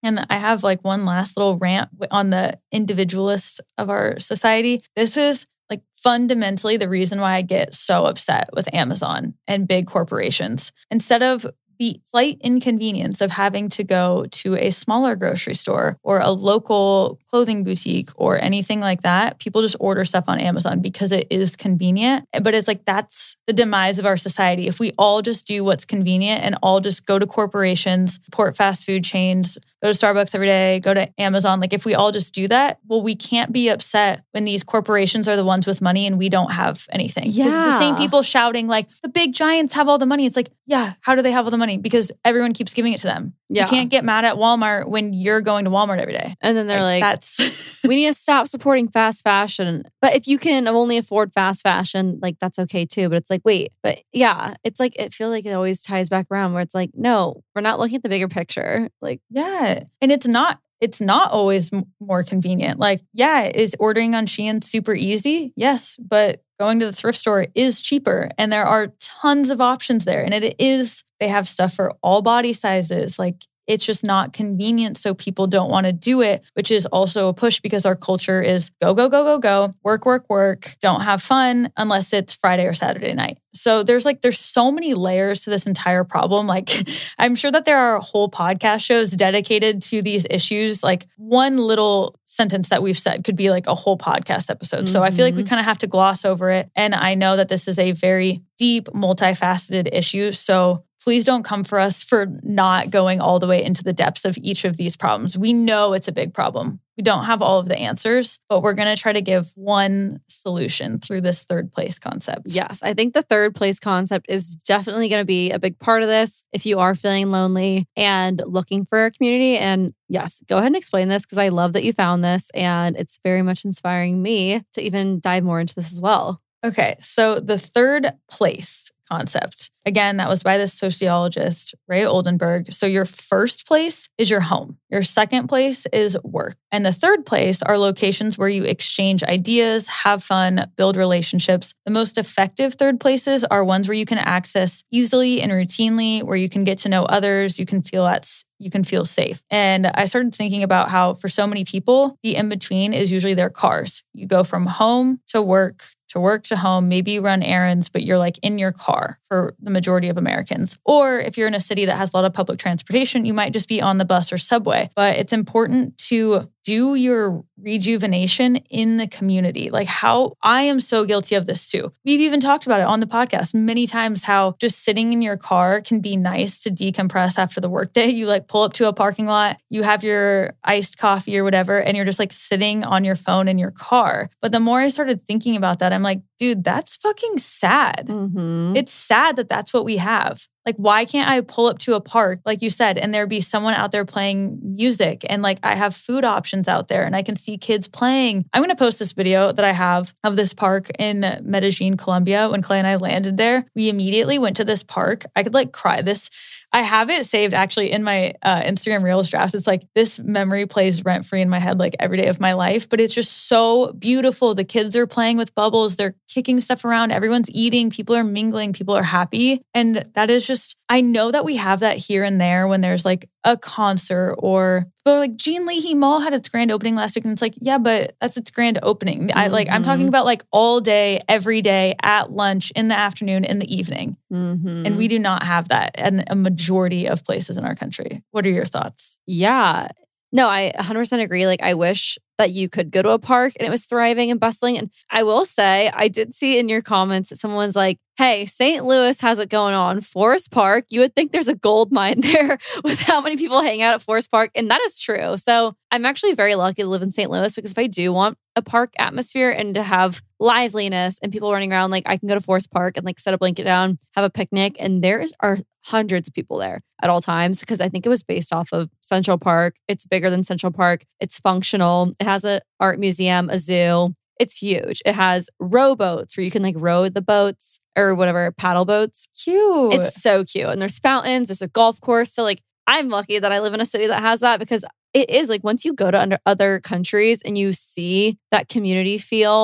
And I have like one last little rant on the individualist of our society. This is like fundamentally the reason why I get so upset with Amazon and big corporations. Instead of the slight inconvenience of having to go to a smaller grocery store or a local clothing boutique or anything like that, people just order stuff on Amazon because it is convenient. But it's like, that's the demise of our society. If we all just do what's convenient and all just go to corporations, support fast food chains, go to Starbucks every day, go to Amazon. Like if we all just do that, well, we can't be upset when these corporations are the ones with money and we don't have anything. Yeah. Because it's the same people shouting like, the big giants have all the money. It's like, yeah, how do they have all the money? Because everyone keeps giving it to them. Yeah. You can't get mad at Walmart when you're going to Walmart every day. And then they're like, like that's we need to stop supporting fast fashion. But if you can only afford fast fashion, like that's okay too. But it's like, wait, but yeah, it's like, it feels like it always ties back around where it's like, no, we're not looking at the bigger picture. Like, yeah. And it's not, it's not always m- more convenient. Like, yeah, is ordering on Shein super easy? Yes. But going to the thrift store is cheaper and there are tons of options there. And it is, they have stuff for all body sizes. Like it's just not convenient. So people don't want to do it, which is also a push because our culture is go, go, go, go, go, work, work, work, don't have fun unless it's Friday or Saturday night. So there's like, there's so many layers to this entire problem. Like I'm sure that there are whole podcast shows dedicated to these issues. Like one little sentence that we've said could be like a whole podcast episode. Mm-hmm. So I feel like we kind of have to gloss over it. And I know that this is a very deep, multifaceted issue. So please don't come for us for not going all the way into the depths of each of these problems. We know it's a big problem. We don't have all of the answers, but we're going to try to give one solution through this third place concept. Yes, I think the third place concept is definitely going to be a big part of this if you are feeling lonely and looking for a community. And yes, go ahead and explain this because I love that you found this and it's very much inspiring me to even dive more into this as well. Okay, so the third place concept. Again, that was by the sociologist, Ray Oldenburg. So your first place is your home. Your second place is work. And the third place are locations where you exchange ideas, have fun, build relationships. The most effective third places are ones where you can access easily and routinely, where you can get to know others, you can feel at you can feel safe. And I started thinking about how for so many people, the in-between is usually their cars. You go from home to work, to work to home, maybe you run errands, but you're like in your car for the majority of Americans. Or if you're in a city that has a lot of public transportation, you might just be on the bus or subway. But it's important to do your rejuvenation in the community. Like how I am so guilty of this too. We've even talked about it on the podcast many times, how just sitting in your car can be nice to decompress after the workday. You like pull up to a parking lot, you have your iced coffee or whatever, and you're just like sitting on your phone in your car. But the more I started thinking about that, I'm like, dude, that's fucking sad. Mm-hmm. It's sad that that's what we have. Like, why can't I pull up to a park, like you said, and there be someone out there playing music and like I have food options out there and I can see kids playing. I'm going to post this video that I have of this park in Medellin, Colombia. When Clay and I landed there, we immediately went to this park. I could like cry. This, I have it saved actually in my uh, Instagram Reels drafts. It's like this memory plays rent free in my head like every day of my life, but it's just so beautiful. The kids are playing with bubbles. They're kicking stuff around. Everyone's eating. People are mingling. People are happy. And that is just, I know that we have that here and there when there's like a concert or but like Jean Leahy Mall had its grand opening last week. And it's like, yeah, but that's its grand opening. Mm-hmm. I like, I'm talking about like all day, every day, at lunch, in the afternoon, in the evening. Mm-hmm. And we do not have that in a majority of places in our country. What are your thoughts? Yeah. No, I one hundred percent agree. Like, I wish that you could go to a park and it was thriving and bustling. And I will say, I did see in your comments that someone's like, hey, Saint Louis has it going on. Forest Park, you would think there's a gold mine there with how many people hang out at Forest Park. And that is true. So I'm actually very lucky to live in Saint Louis because if I do want a park atmosphere and to have liveliness and people running around, like I can go to Forest Park and like set a blanket down, have a picnic. And there are hundreds of people there at all times because I think it was based off of Central Park. It's bigger than Central Park. It's functional. It has an art museum, a zoo. It's huge. It has rowboats where you can like row the boats or whatever, paddle boats. Cute. It's so cute. And there's fountains. There's a golf course. So like I'm lucky that I live in a city that has that because it is like once you go to under other countries and you see that community feel,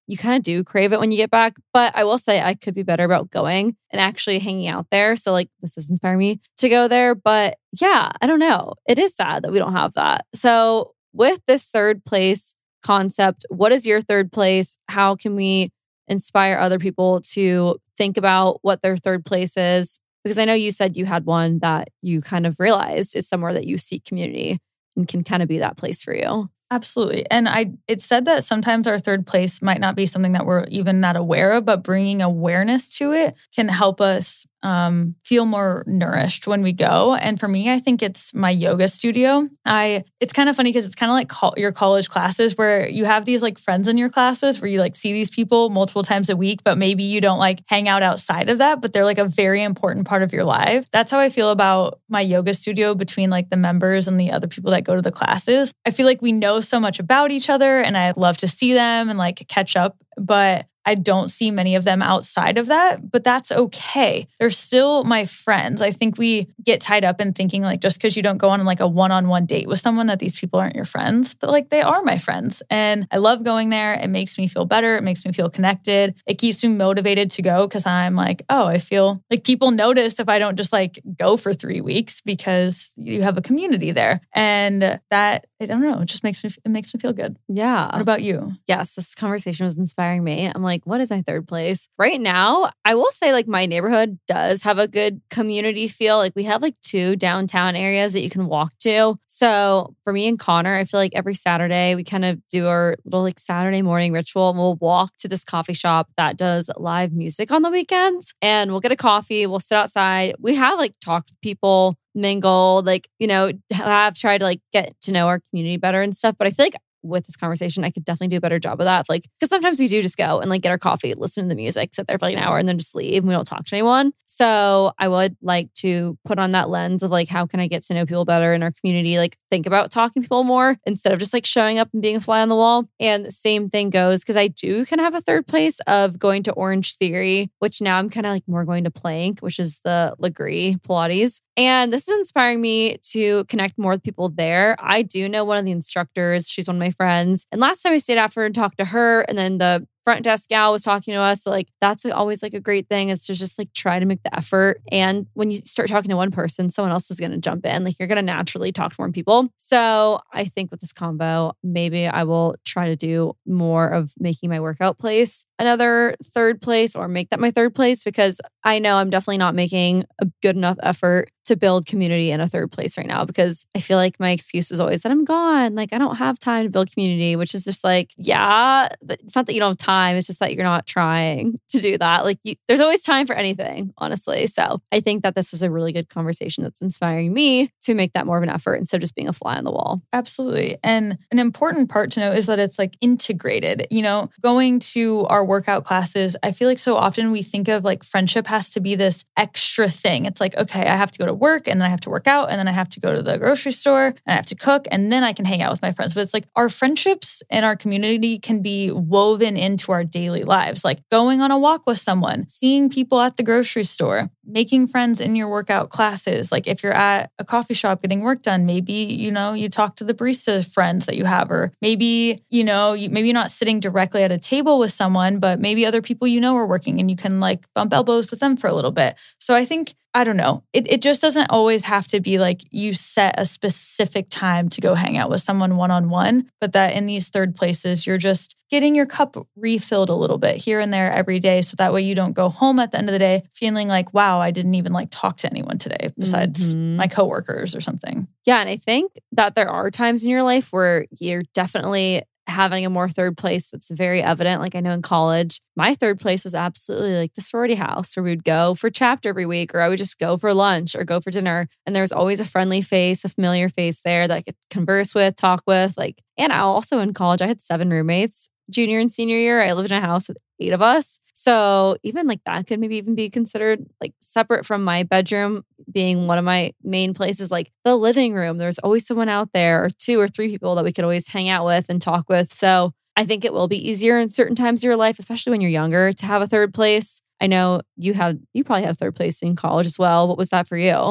you kind of do crave it when you get back. But I will say I could be better about going and actually hanging out there. So like this is inspiring me to go there. But yeah, I don't know. It is sad that we don't have that. So with this third place concept, what is your third place? How can we inspire other people to think about what their third place is? Because I know you said you had one that you kind of realized is somewhere that you seek community and can kind of be that place for you. Absolutely. And I it said that sometimes our third place might not be something that we're even not aware of, but bringing awareness to it can help us um, feel more nourished when we go. And for me, I think it's my yoga studio. I It's kind of funny because it's kind of like co- your college classes where you have these like friends in your classes where you like see these people multiple times a week, but maybe you don't like hang out outside of that, but they're like a very important part of your life. That's how I feel about my yoga studio between like the members and the other people that go to the classes. I feel like we know so much about each other and I love to see them and like catch up, but I don't see many of them outside of that, but that's okay. They're still my friends. I think we get tied up in thinking like just because you don't go on like a one-on-one date with someone that these people aren't your friends, but like they are my friends. And I love going there. It makes me feel better. It makes me feel connected. It keeps me motivated to go because I'm like, oh, I feel like people notice if I don't just like go for three weeks because you have a community there. And that, I don't know, it just makes me, it makes me feel good. Yeah. What about you? Yes, this conversation was inspiring me. I'm like, what is my third place? Right now, I will say like my neighborhood does have a good community feel. Like we have like two downtown areas that you can walk to. So for me and Connor, I feel like every Saturday we kind of do our little like Saturday morning ritual and we'll walk to this coffee shop that does live music on the weekends and we'll get a coffee. We'll sit outside. We have like talked with people, mingled, like, you know, have tried to like get to know our community better and stuff. But I feel like with this conversation, I could definitely do a better job of that. Like, because sometimes we do just go and like get our coffee, listen to the music, sit there for like an hour and then just leave and we don't talk to anyone. So I would like to put on that lens of like, how can I get to know people better in our community? Like think about talking to people more instead of just like showing up and being a fly on the wall. And the same thing goes because I do kind of have a third place of going to Orange Theory, which now I'm kind of like more going to Plank, which is the Legree Pilates. And this is inspiring me to connect more with people there. I do know one of the instructors. She's one of my friends. And last time I stayed after and talked to her, and then the front desk gal was talking to us. So like, that's always like a great thing is to just like try to make the effort. And when you start talking to one person, someone else is going to jump in. Like you're going to naturally talk to more people. So I think with this combo, maybe I will try to do more of making my workout place another third place or make that my third place because I know I'm definitely not making a good enough effort to build community in a third place right now because I feel like my excuse is always that I'm gone. Like I don't have time to build community, which is just like, yeah, but it's not that you don't have time. It's just that you're not trying to do that. Like you, there's always time for anything, honestly. So I think that this is a really good conversation that's inspiring me to make that more of an effort instead of just being a fly on the wall. Absolutely. And an important part to know is that it's like integrated, you know, going to our workout classes. I feel like so often we think of like friendship has to be this extra thing. It's like, okay, I have to go to work and then I have to work out and then I have to go to the grocery store and I have to cook and then I can hang out with my friends. But it's like our friendships and our community can be woven into our daily lives, like going on a walk with someone, seeing people at the grocery store, making friends in your workout classes. Like if you're at a coffee shop getting work done, maybe, you know, you talk to the barista friends that you have, or maybe, you know, you, maybe you're not sitting directly at a table with someone, but maybe other people you know are working and you can like bump elbows with them for a little bit. So I think, I don't know, it, it just doesn't always have to be like you set a specific time to go hang out with someone one-on-one, but that in these third places, you're just getting your cup refilled a little bit here and there every day. So that way you don't go home at the end of the day feeling like, wow, I didn't even like talk to anyone today besides mm-hmm. my coworkers or something. Yeah. And I think that there are times in your life where you're definitely having a more third place that's very evident. Like I know in college, my third place was absolutely like the sorority house where we would go for chapter every week, or I would just go for lunch or go for dinner. And there was always a friendly face, a familiar face there that I could converse with, talk with. Like, and I also in college, I had seven roommates. Junior and senior year, I lived in a house with eight of us. So even like that could maybe even be considered like separate from my bedroom being one of my main places, like the living room. There's always someone out there or two or three people that we could always hang out with and talk with. So I think it will be easier in certain times of your life, especially when you're younger, to have a third place. I know you had, you probably had a third place in college as well. What was that for you?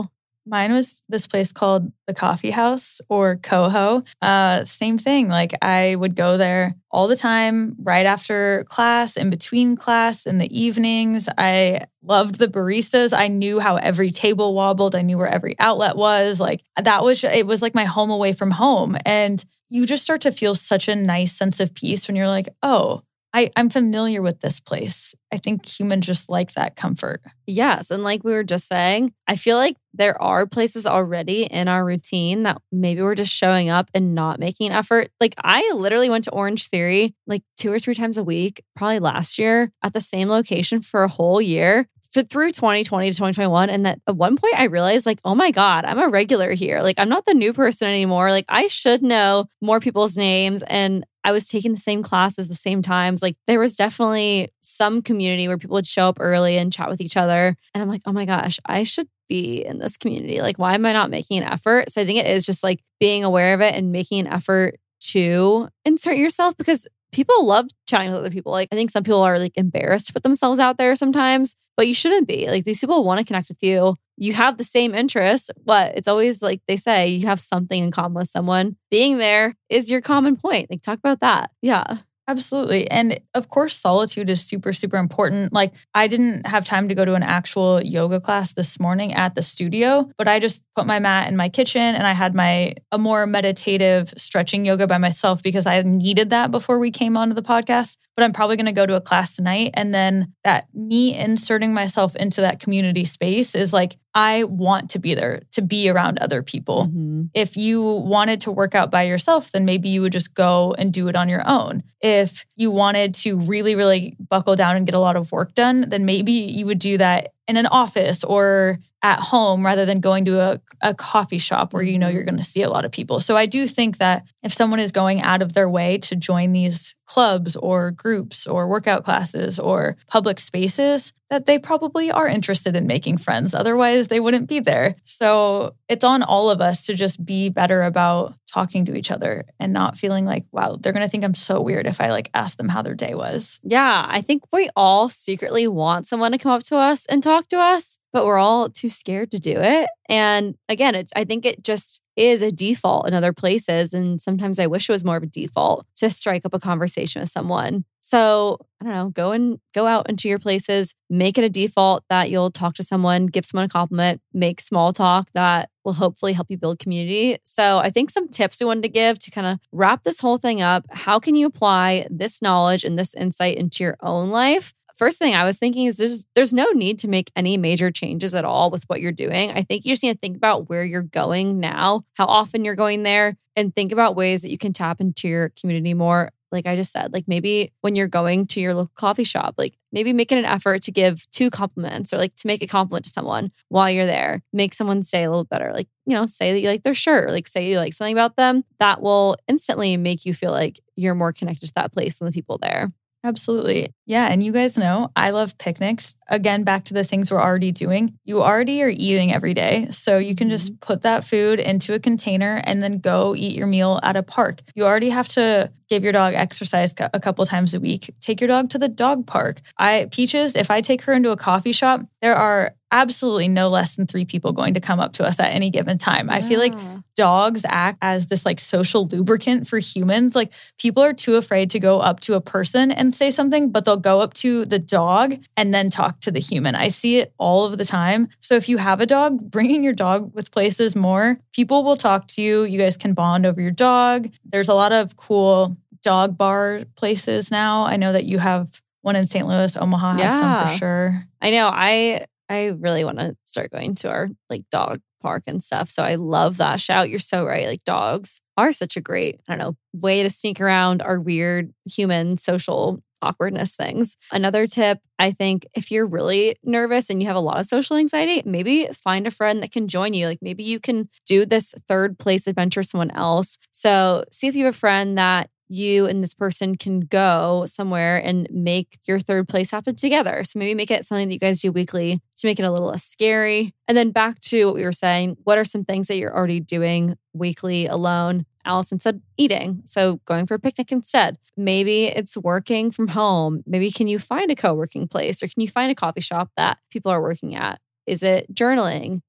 Mine was this place called the Coffee House or Coho. Uh, same thing. Like I would go there all the time, right after class, in between class, in the evenings. I loved the baristas. I knew how every table wobbled. I knew where every outlet was. Like that was, it was like my home away from home. And you just start to feel such a nice sense of peace when you're like, oh, I, I'm familiar with this place. I think humans just like that comfort. Yes. And like we were just saying, I feel like there are places already in our routine that maybe we're just showing up and not making effort. Like I literally went to Orange Theory like two or three times a week, probably last year at the same location for a whole year. For, through twenty twenty to twenty twenty-one. And that at one point I realized like, oh my God, I'm a regular here. Like I'm not the new person anymore. Like I should know more people's names. And I was taking the same classes the same times. Like there was definitely some community where people would show up early and chat with each other. And I'm like, oh my gosh, I should be in this community. Like why am I not making an effort? So I think it is just like being aware of it and making an effort to insert yourself, because people love chatting with other people. Like I think some people are like embarrassed to put themselves out there sometimes, but you shouldn't be. Like these people want to connect with you. You have the same interests, but it's always like they say, you have something in common with someone. Being there is your common point. Like talk about that. Yeah. Absolutely. And of course, solitude is super, super important. Like I didn't have time to go to an actual yoga class this morning at the studio, but I just put my mat in my kitchen and I had my a more meditative stretching yoga by myself because I needed that before we came onto the podcast. But I'm probably going to go to a class tonight. And then that me inserting myself into that community space is like, I want to be there, to be around other people. Mm-hmm. If you wanted to work out by yourself, then maybe you would just go and do it on your own. If you wanted to really, really buckle down and get a lot of work done, then maybe you would do that in an office or at home rather than going to a, a coffee shop where you know you're going to see a lot of people. So I do think that if someone is going out of their way to join these clubs or groups or workout classes or public spaces, that they probably are interested in making friends. Otherwise, they wouldn't be there. So it's on all of us to just be better about talking to each other and not feeling like, wow, they're going to think I'm so weird if I like ask them how their day was. Yeah, I think we all secretly want someone to come up to us and talk to us, but we're all too scared to do it. And again, it, I think it just is a default in other places. And sometimes I wish it was more of a default to strike up a conversation with someone. So I don't know, go and go out into your places, make it a default that you'll talk to someone, give someone a compliment, make small talk that will hopefully help you build community. So I think some tips we wanted to give to kind of wrap this whole thing up. How can you apply this knowledge and this insight into your own life? First thing I was thinking is there's there's no need to make any major changes at all with what you're doing. I think you just need to think about where you're going now, how often you're going there, and think about ways that you can tap into your community more. Like I just said, like maybe when you're going to your local coffee shop, like maybe making an effort to give two compliments or like to make a compliment to someone while you're there, make someone's day a little better. Like, you know, say that you like their shirt, like say you like something about them. That will instantly make you feel like you're more connected to that place and the people there. Absolutely. Yeah. And you guys know I love picnics. Again, back to the things we're already doing. You already are eating every day. So you can just put that food into a container and then go eat your meal at a park. You already have to give your dog exercise a couple times a week. Take your dog to the dog park. I Peaches, if I take her into a coffee shop, there are absolutely no less than three people going to come up to us at any given time. Yeah. I feel like dogs act as this like social lubricant for humans. Like people are too afraid to go up to a person and say something, but they'll go up to the dog and then talk to the human. I see it all of the time. So if you have a dog, bringing your dog with places more, people will talk to you. You guys can bond over your dog. There's a lot of cool dog bar places now. I know that you have one in Saint Louis. Omaha has yeah. some for sure. I know. I I really want to start going to our like dog park and stuff. So I love that shout. You're so right. Like dogs are such a great, I don't know, way to sneak around our weird human social awkwardness things. Another tip, I think if you're really nervous and you have a lot of social anxiety, maybe find a friend that can join you. Like maybe you can do this third place adventure with someone else. So see if you have a friend that you and this person can go somewhere and make your third place happen together. So maybe make it something that you guys do weekly to make it a little less scary. And then back to what we were saying, what are some things that you're already doing weekly alone? Allison said eating. So going for a picnic instead. Maybe it's working from home. Maybe can you find a co-working place or can you find a coffee shop that people are working at? Is it journaling?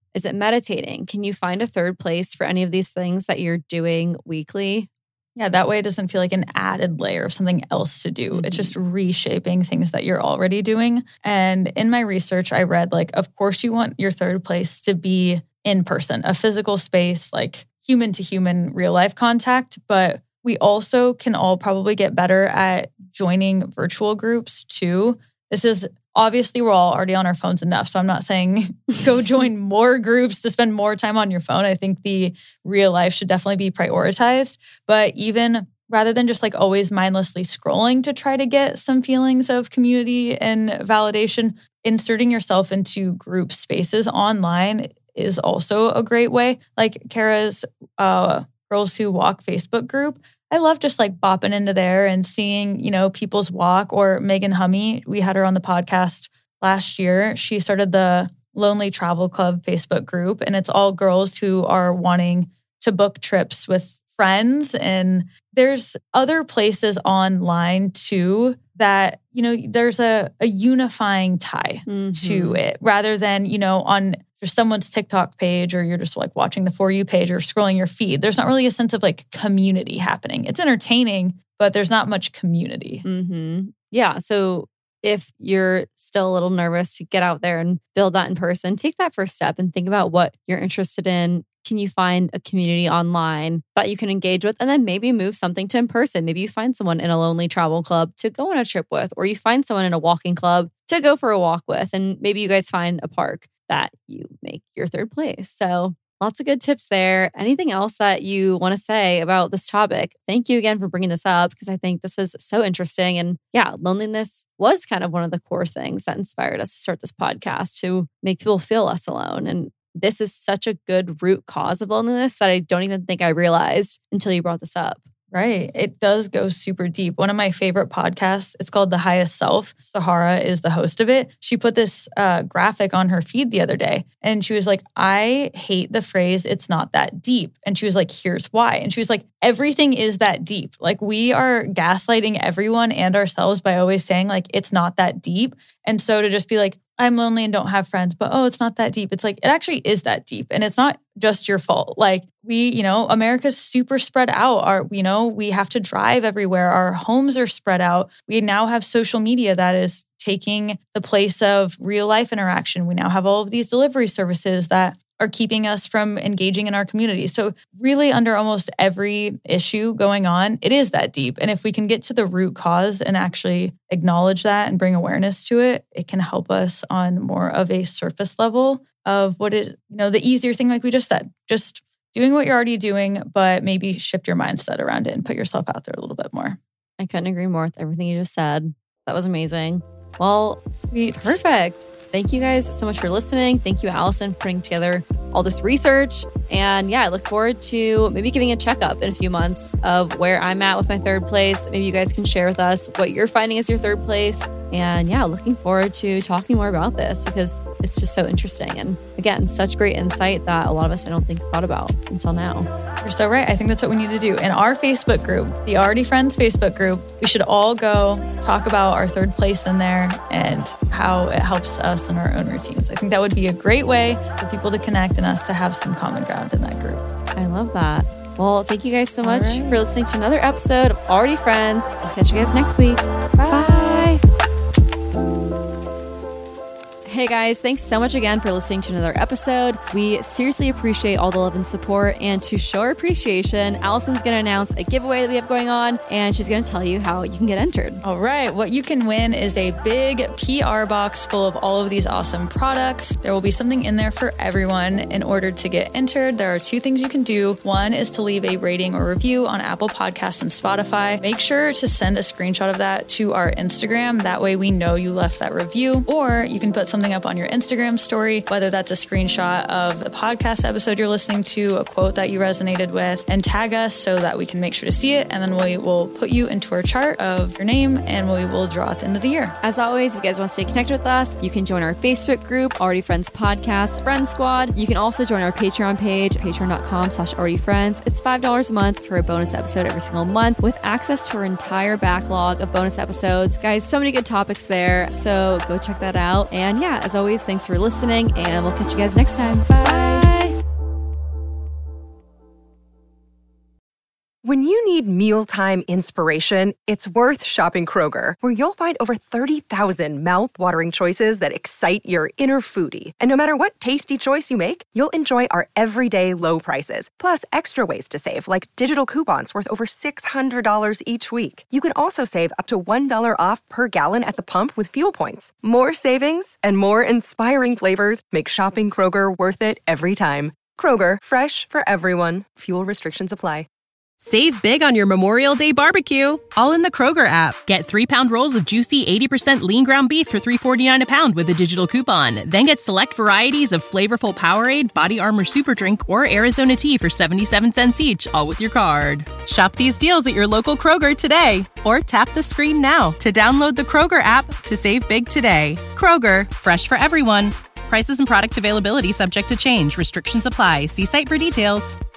Is it meditating? Can you find a third place for any of these things that you're doing weekly? Yeah, that way it doesn't feel like an added layer of something else to do. Mm-hmm. It's just reshaping things that you're already doing. And in my research, I read like, of course you want your third place to be in person, a physical space, like human to human real life contact. But we also can all probably get better at joining virtual groups too. This is obviously we're all already on our phones enough. So I'm not saying go join more groups to spend more time on your phone. I think the real life should definitely be prioritized. But even rather than just like always mindlessly scrolling to try to get some feelings of community and validation, inserting yourself into group spaces online is also a great way. Like Kara's uh, Girls Who Walk Facebook group. I love just like bopping into there and seeing, you know, people's walk. Or Megan Hummy, we had her on the podcast last year. She started the Lonely Travel Club Facebook group, and it's all girls who are wanting to book trips with friends. And there's other places online too that, you know, there's a, a unifying tie mm-hmm. to it rather than, you know, on just someone's TikTok page or you're just like watching the For You page or scrolling your feed. There's not really a sense of like community happening. It's entertaining, but there's not much community. Mm-hmm. Yeah. So if you're still a little nervous to get out there and build that in person, take that first step and think about what you're interested in. Can you find a community online that you can engage with, and then maybe move something to in person? Maybe you find someone in a Lonely Travel Club to go on a trip with, or you find someone in a walking club to go for a walk with, and maybe you guys find a park that you make your third place. So lots of good tips there. Anything else that you want to say about this topic? Thank you again for bringing this up because I think this was so interesting. And yeah, loneliness was kind of one of the core things that inspired us to start this podcast, to make people feel less alone. And this is such a good root cause of loneliness that I don't even think I realized until you brought this up. Right. It does go super deep. One of my favorite podcasts, it's called The Highest Self. Sahara is the host of it. She put this uh, graphic on her feed the other day. And she was like, I hate the phrase, it's not that deep. And she was like, here's why. And she was like, everything is that deep. Like we are gaslighting everyone and ourselves by always saying like, it's not that deep. And so to just be like, I'm lonely and don't have friends, but oh, it's not that deep. It's like, it actually is that deep. And it's not just your fault. Like we, you know, America's super spread out. Our, you know, we have to drive everywhere. Our homes are spread out. We now have social media that is taking the place of real life interaction. We now have all of these delivery services that are keeping us from engaging in our community. So really under almost every issue going on, it is that deep. And if we can get to the root cause and actually acknowledge that and bring awareness to it, it can help us on more of a surface level of what it, you know, the easier thing, like we just said, just doing what you're already doing, but maybe shift your mindset around it and put yourself out there a little bit more. I couldn't agree more with everything you just said. That was amazing. Well, sweet. Perfect. Thank you guys so much for listening. Thank you, Allison, for putting together all this research. And yeah, I look forward to maybe giving a checkup in a few months of where I'm at with my third place. Maybe you guys can share with us what you're finding as your third place. And yeah, looking forward to talking more about this because it's just so interesting. And again, such great insight that a lot of us I don't think thought about until now. You're so right. I think that's what we need to do. In our Facebook group, the Already Friends Facebook group, we should all go talk about our third place in there and how it helps us in our own routines. I think that would be a great way for people to connect and us to have some common ground in that group. I love that. Well, thank you guys so much right. for listening to another episode of Already Friends. I'll catch you guys next week. Bye. Bye. Hey guys, thanks so much again for listening to another episode. We seriously appreciate all the love and support. And to show our appreciation, Allison's going to announce a giveaway that we have going on, and she's going to tell you how you can get entered. All right. What you can win is a big P R box full of all of these awesome products. There will be something in there for everyone. In order to get entered, there are two things you can do. One is to leave a rating or review on Apple Podcasts and Spotify. Make sure to send a screenshot of that to our Instagram. That way we know you left that review. Or you can put something up on your Instagram story, whether that's a screenshot of the podcast episode you're listening to, a quote that you resonated with, and tag us so that we can make sure to see it. And then we will put you into our chart of your name and we will draw at the end of the year. As always, if you guys want to stay connected with us, you can join our Facebook group, Already Friends Podcast, Friend Squad. You can also join our Patreon page, patreon.com slash Already Friends. It's five dollars a month for a bonus episode every single month with access to our entire backlog of bonus episodes. Guys, so many good topics there. So go check that out. And yeah, Yeah, as always, thanks for listening, and we'll catch you guys next time. Bye. When you need mealtime inspiration, it's worth shopping Kroger, where you'll find over thirty thousand mouth-watering choices that excite your inner foodie. And no matter what tasty choice you make, you'll enjoy our everyday low prices, plus extra ways to save, like digital coupons worth over six hundred dollars each week. You can also save up to one dollar off per gallon at the pump with fuel points. More savings and more inspiring flavors make shopping Kroger worth it every time. Kroger, fresh for everyone. Fuel restrictions apply. Save big on your Memorial Day barbecue, all in the Kroger app. Get three-pound rolls of juicy eighty percent lean ground beef for three forty-nine a pound with a digital coupon. Then get select varieties of flavorful Powerade, Body Armor Super Drink, or Arizona tea for seventy-seven cents each, all with your card. Shop these deals at your local Kroger today, or tap the screen now to download the Kroger app to save big today. Kroger, fresh for everyone. Prices and product availability subject to change. Restrictions apply. See site for details.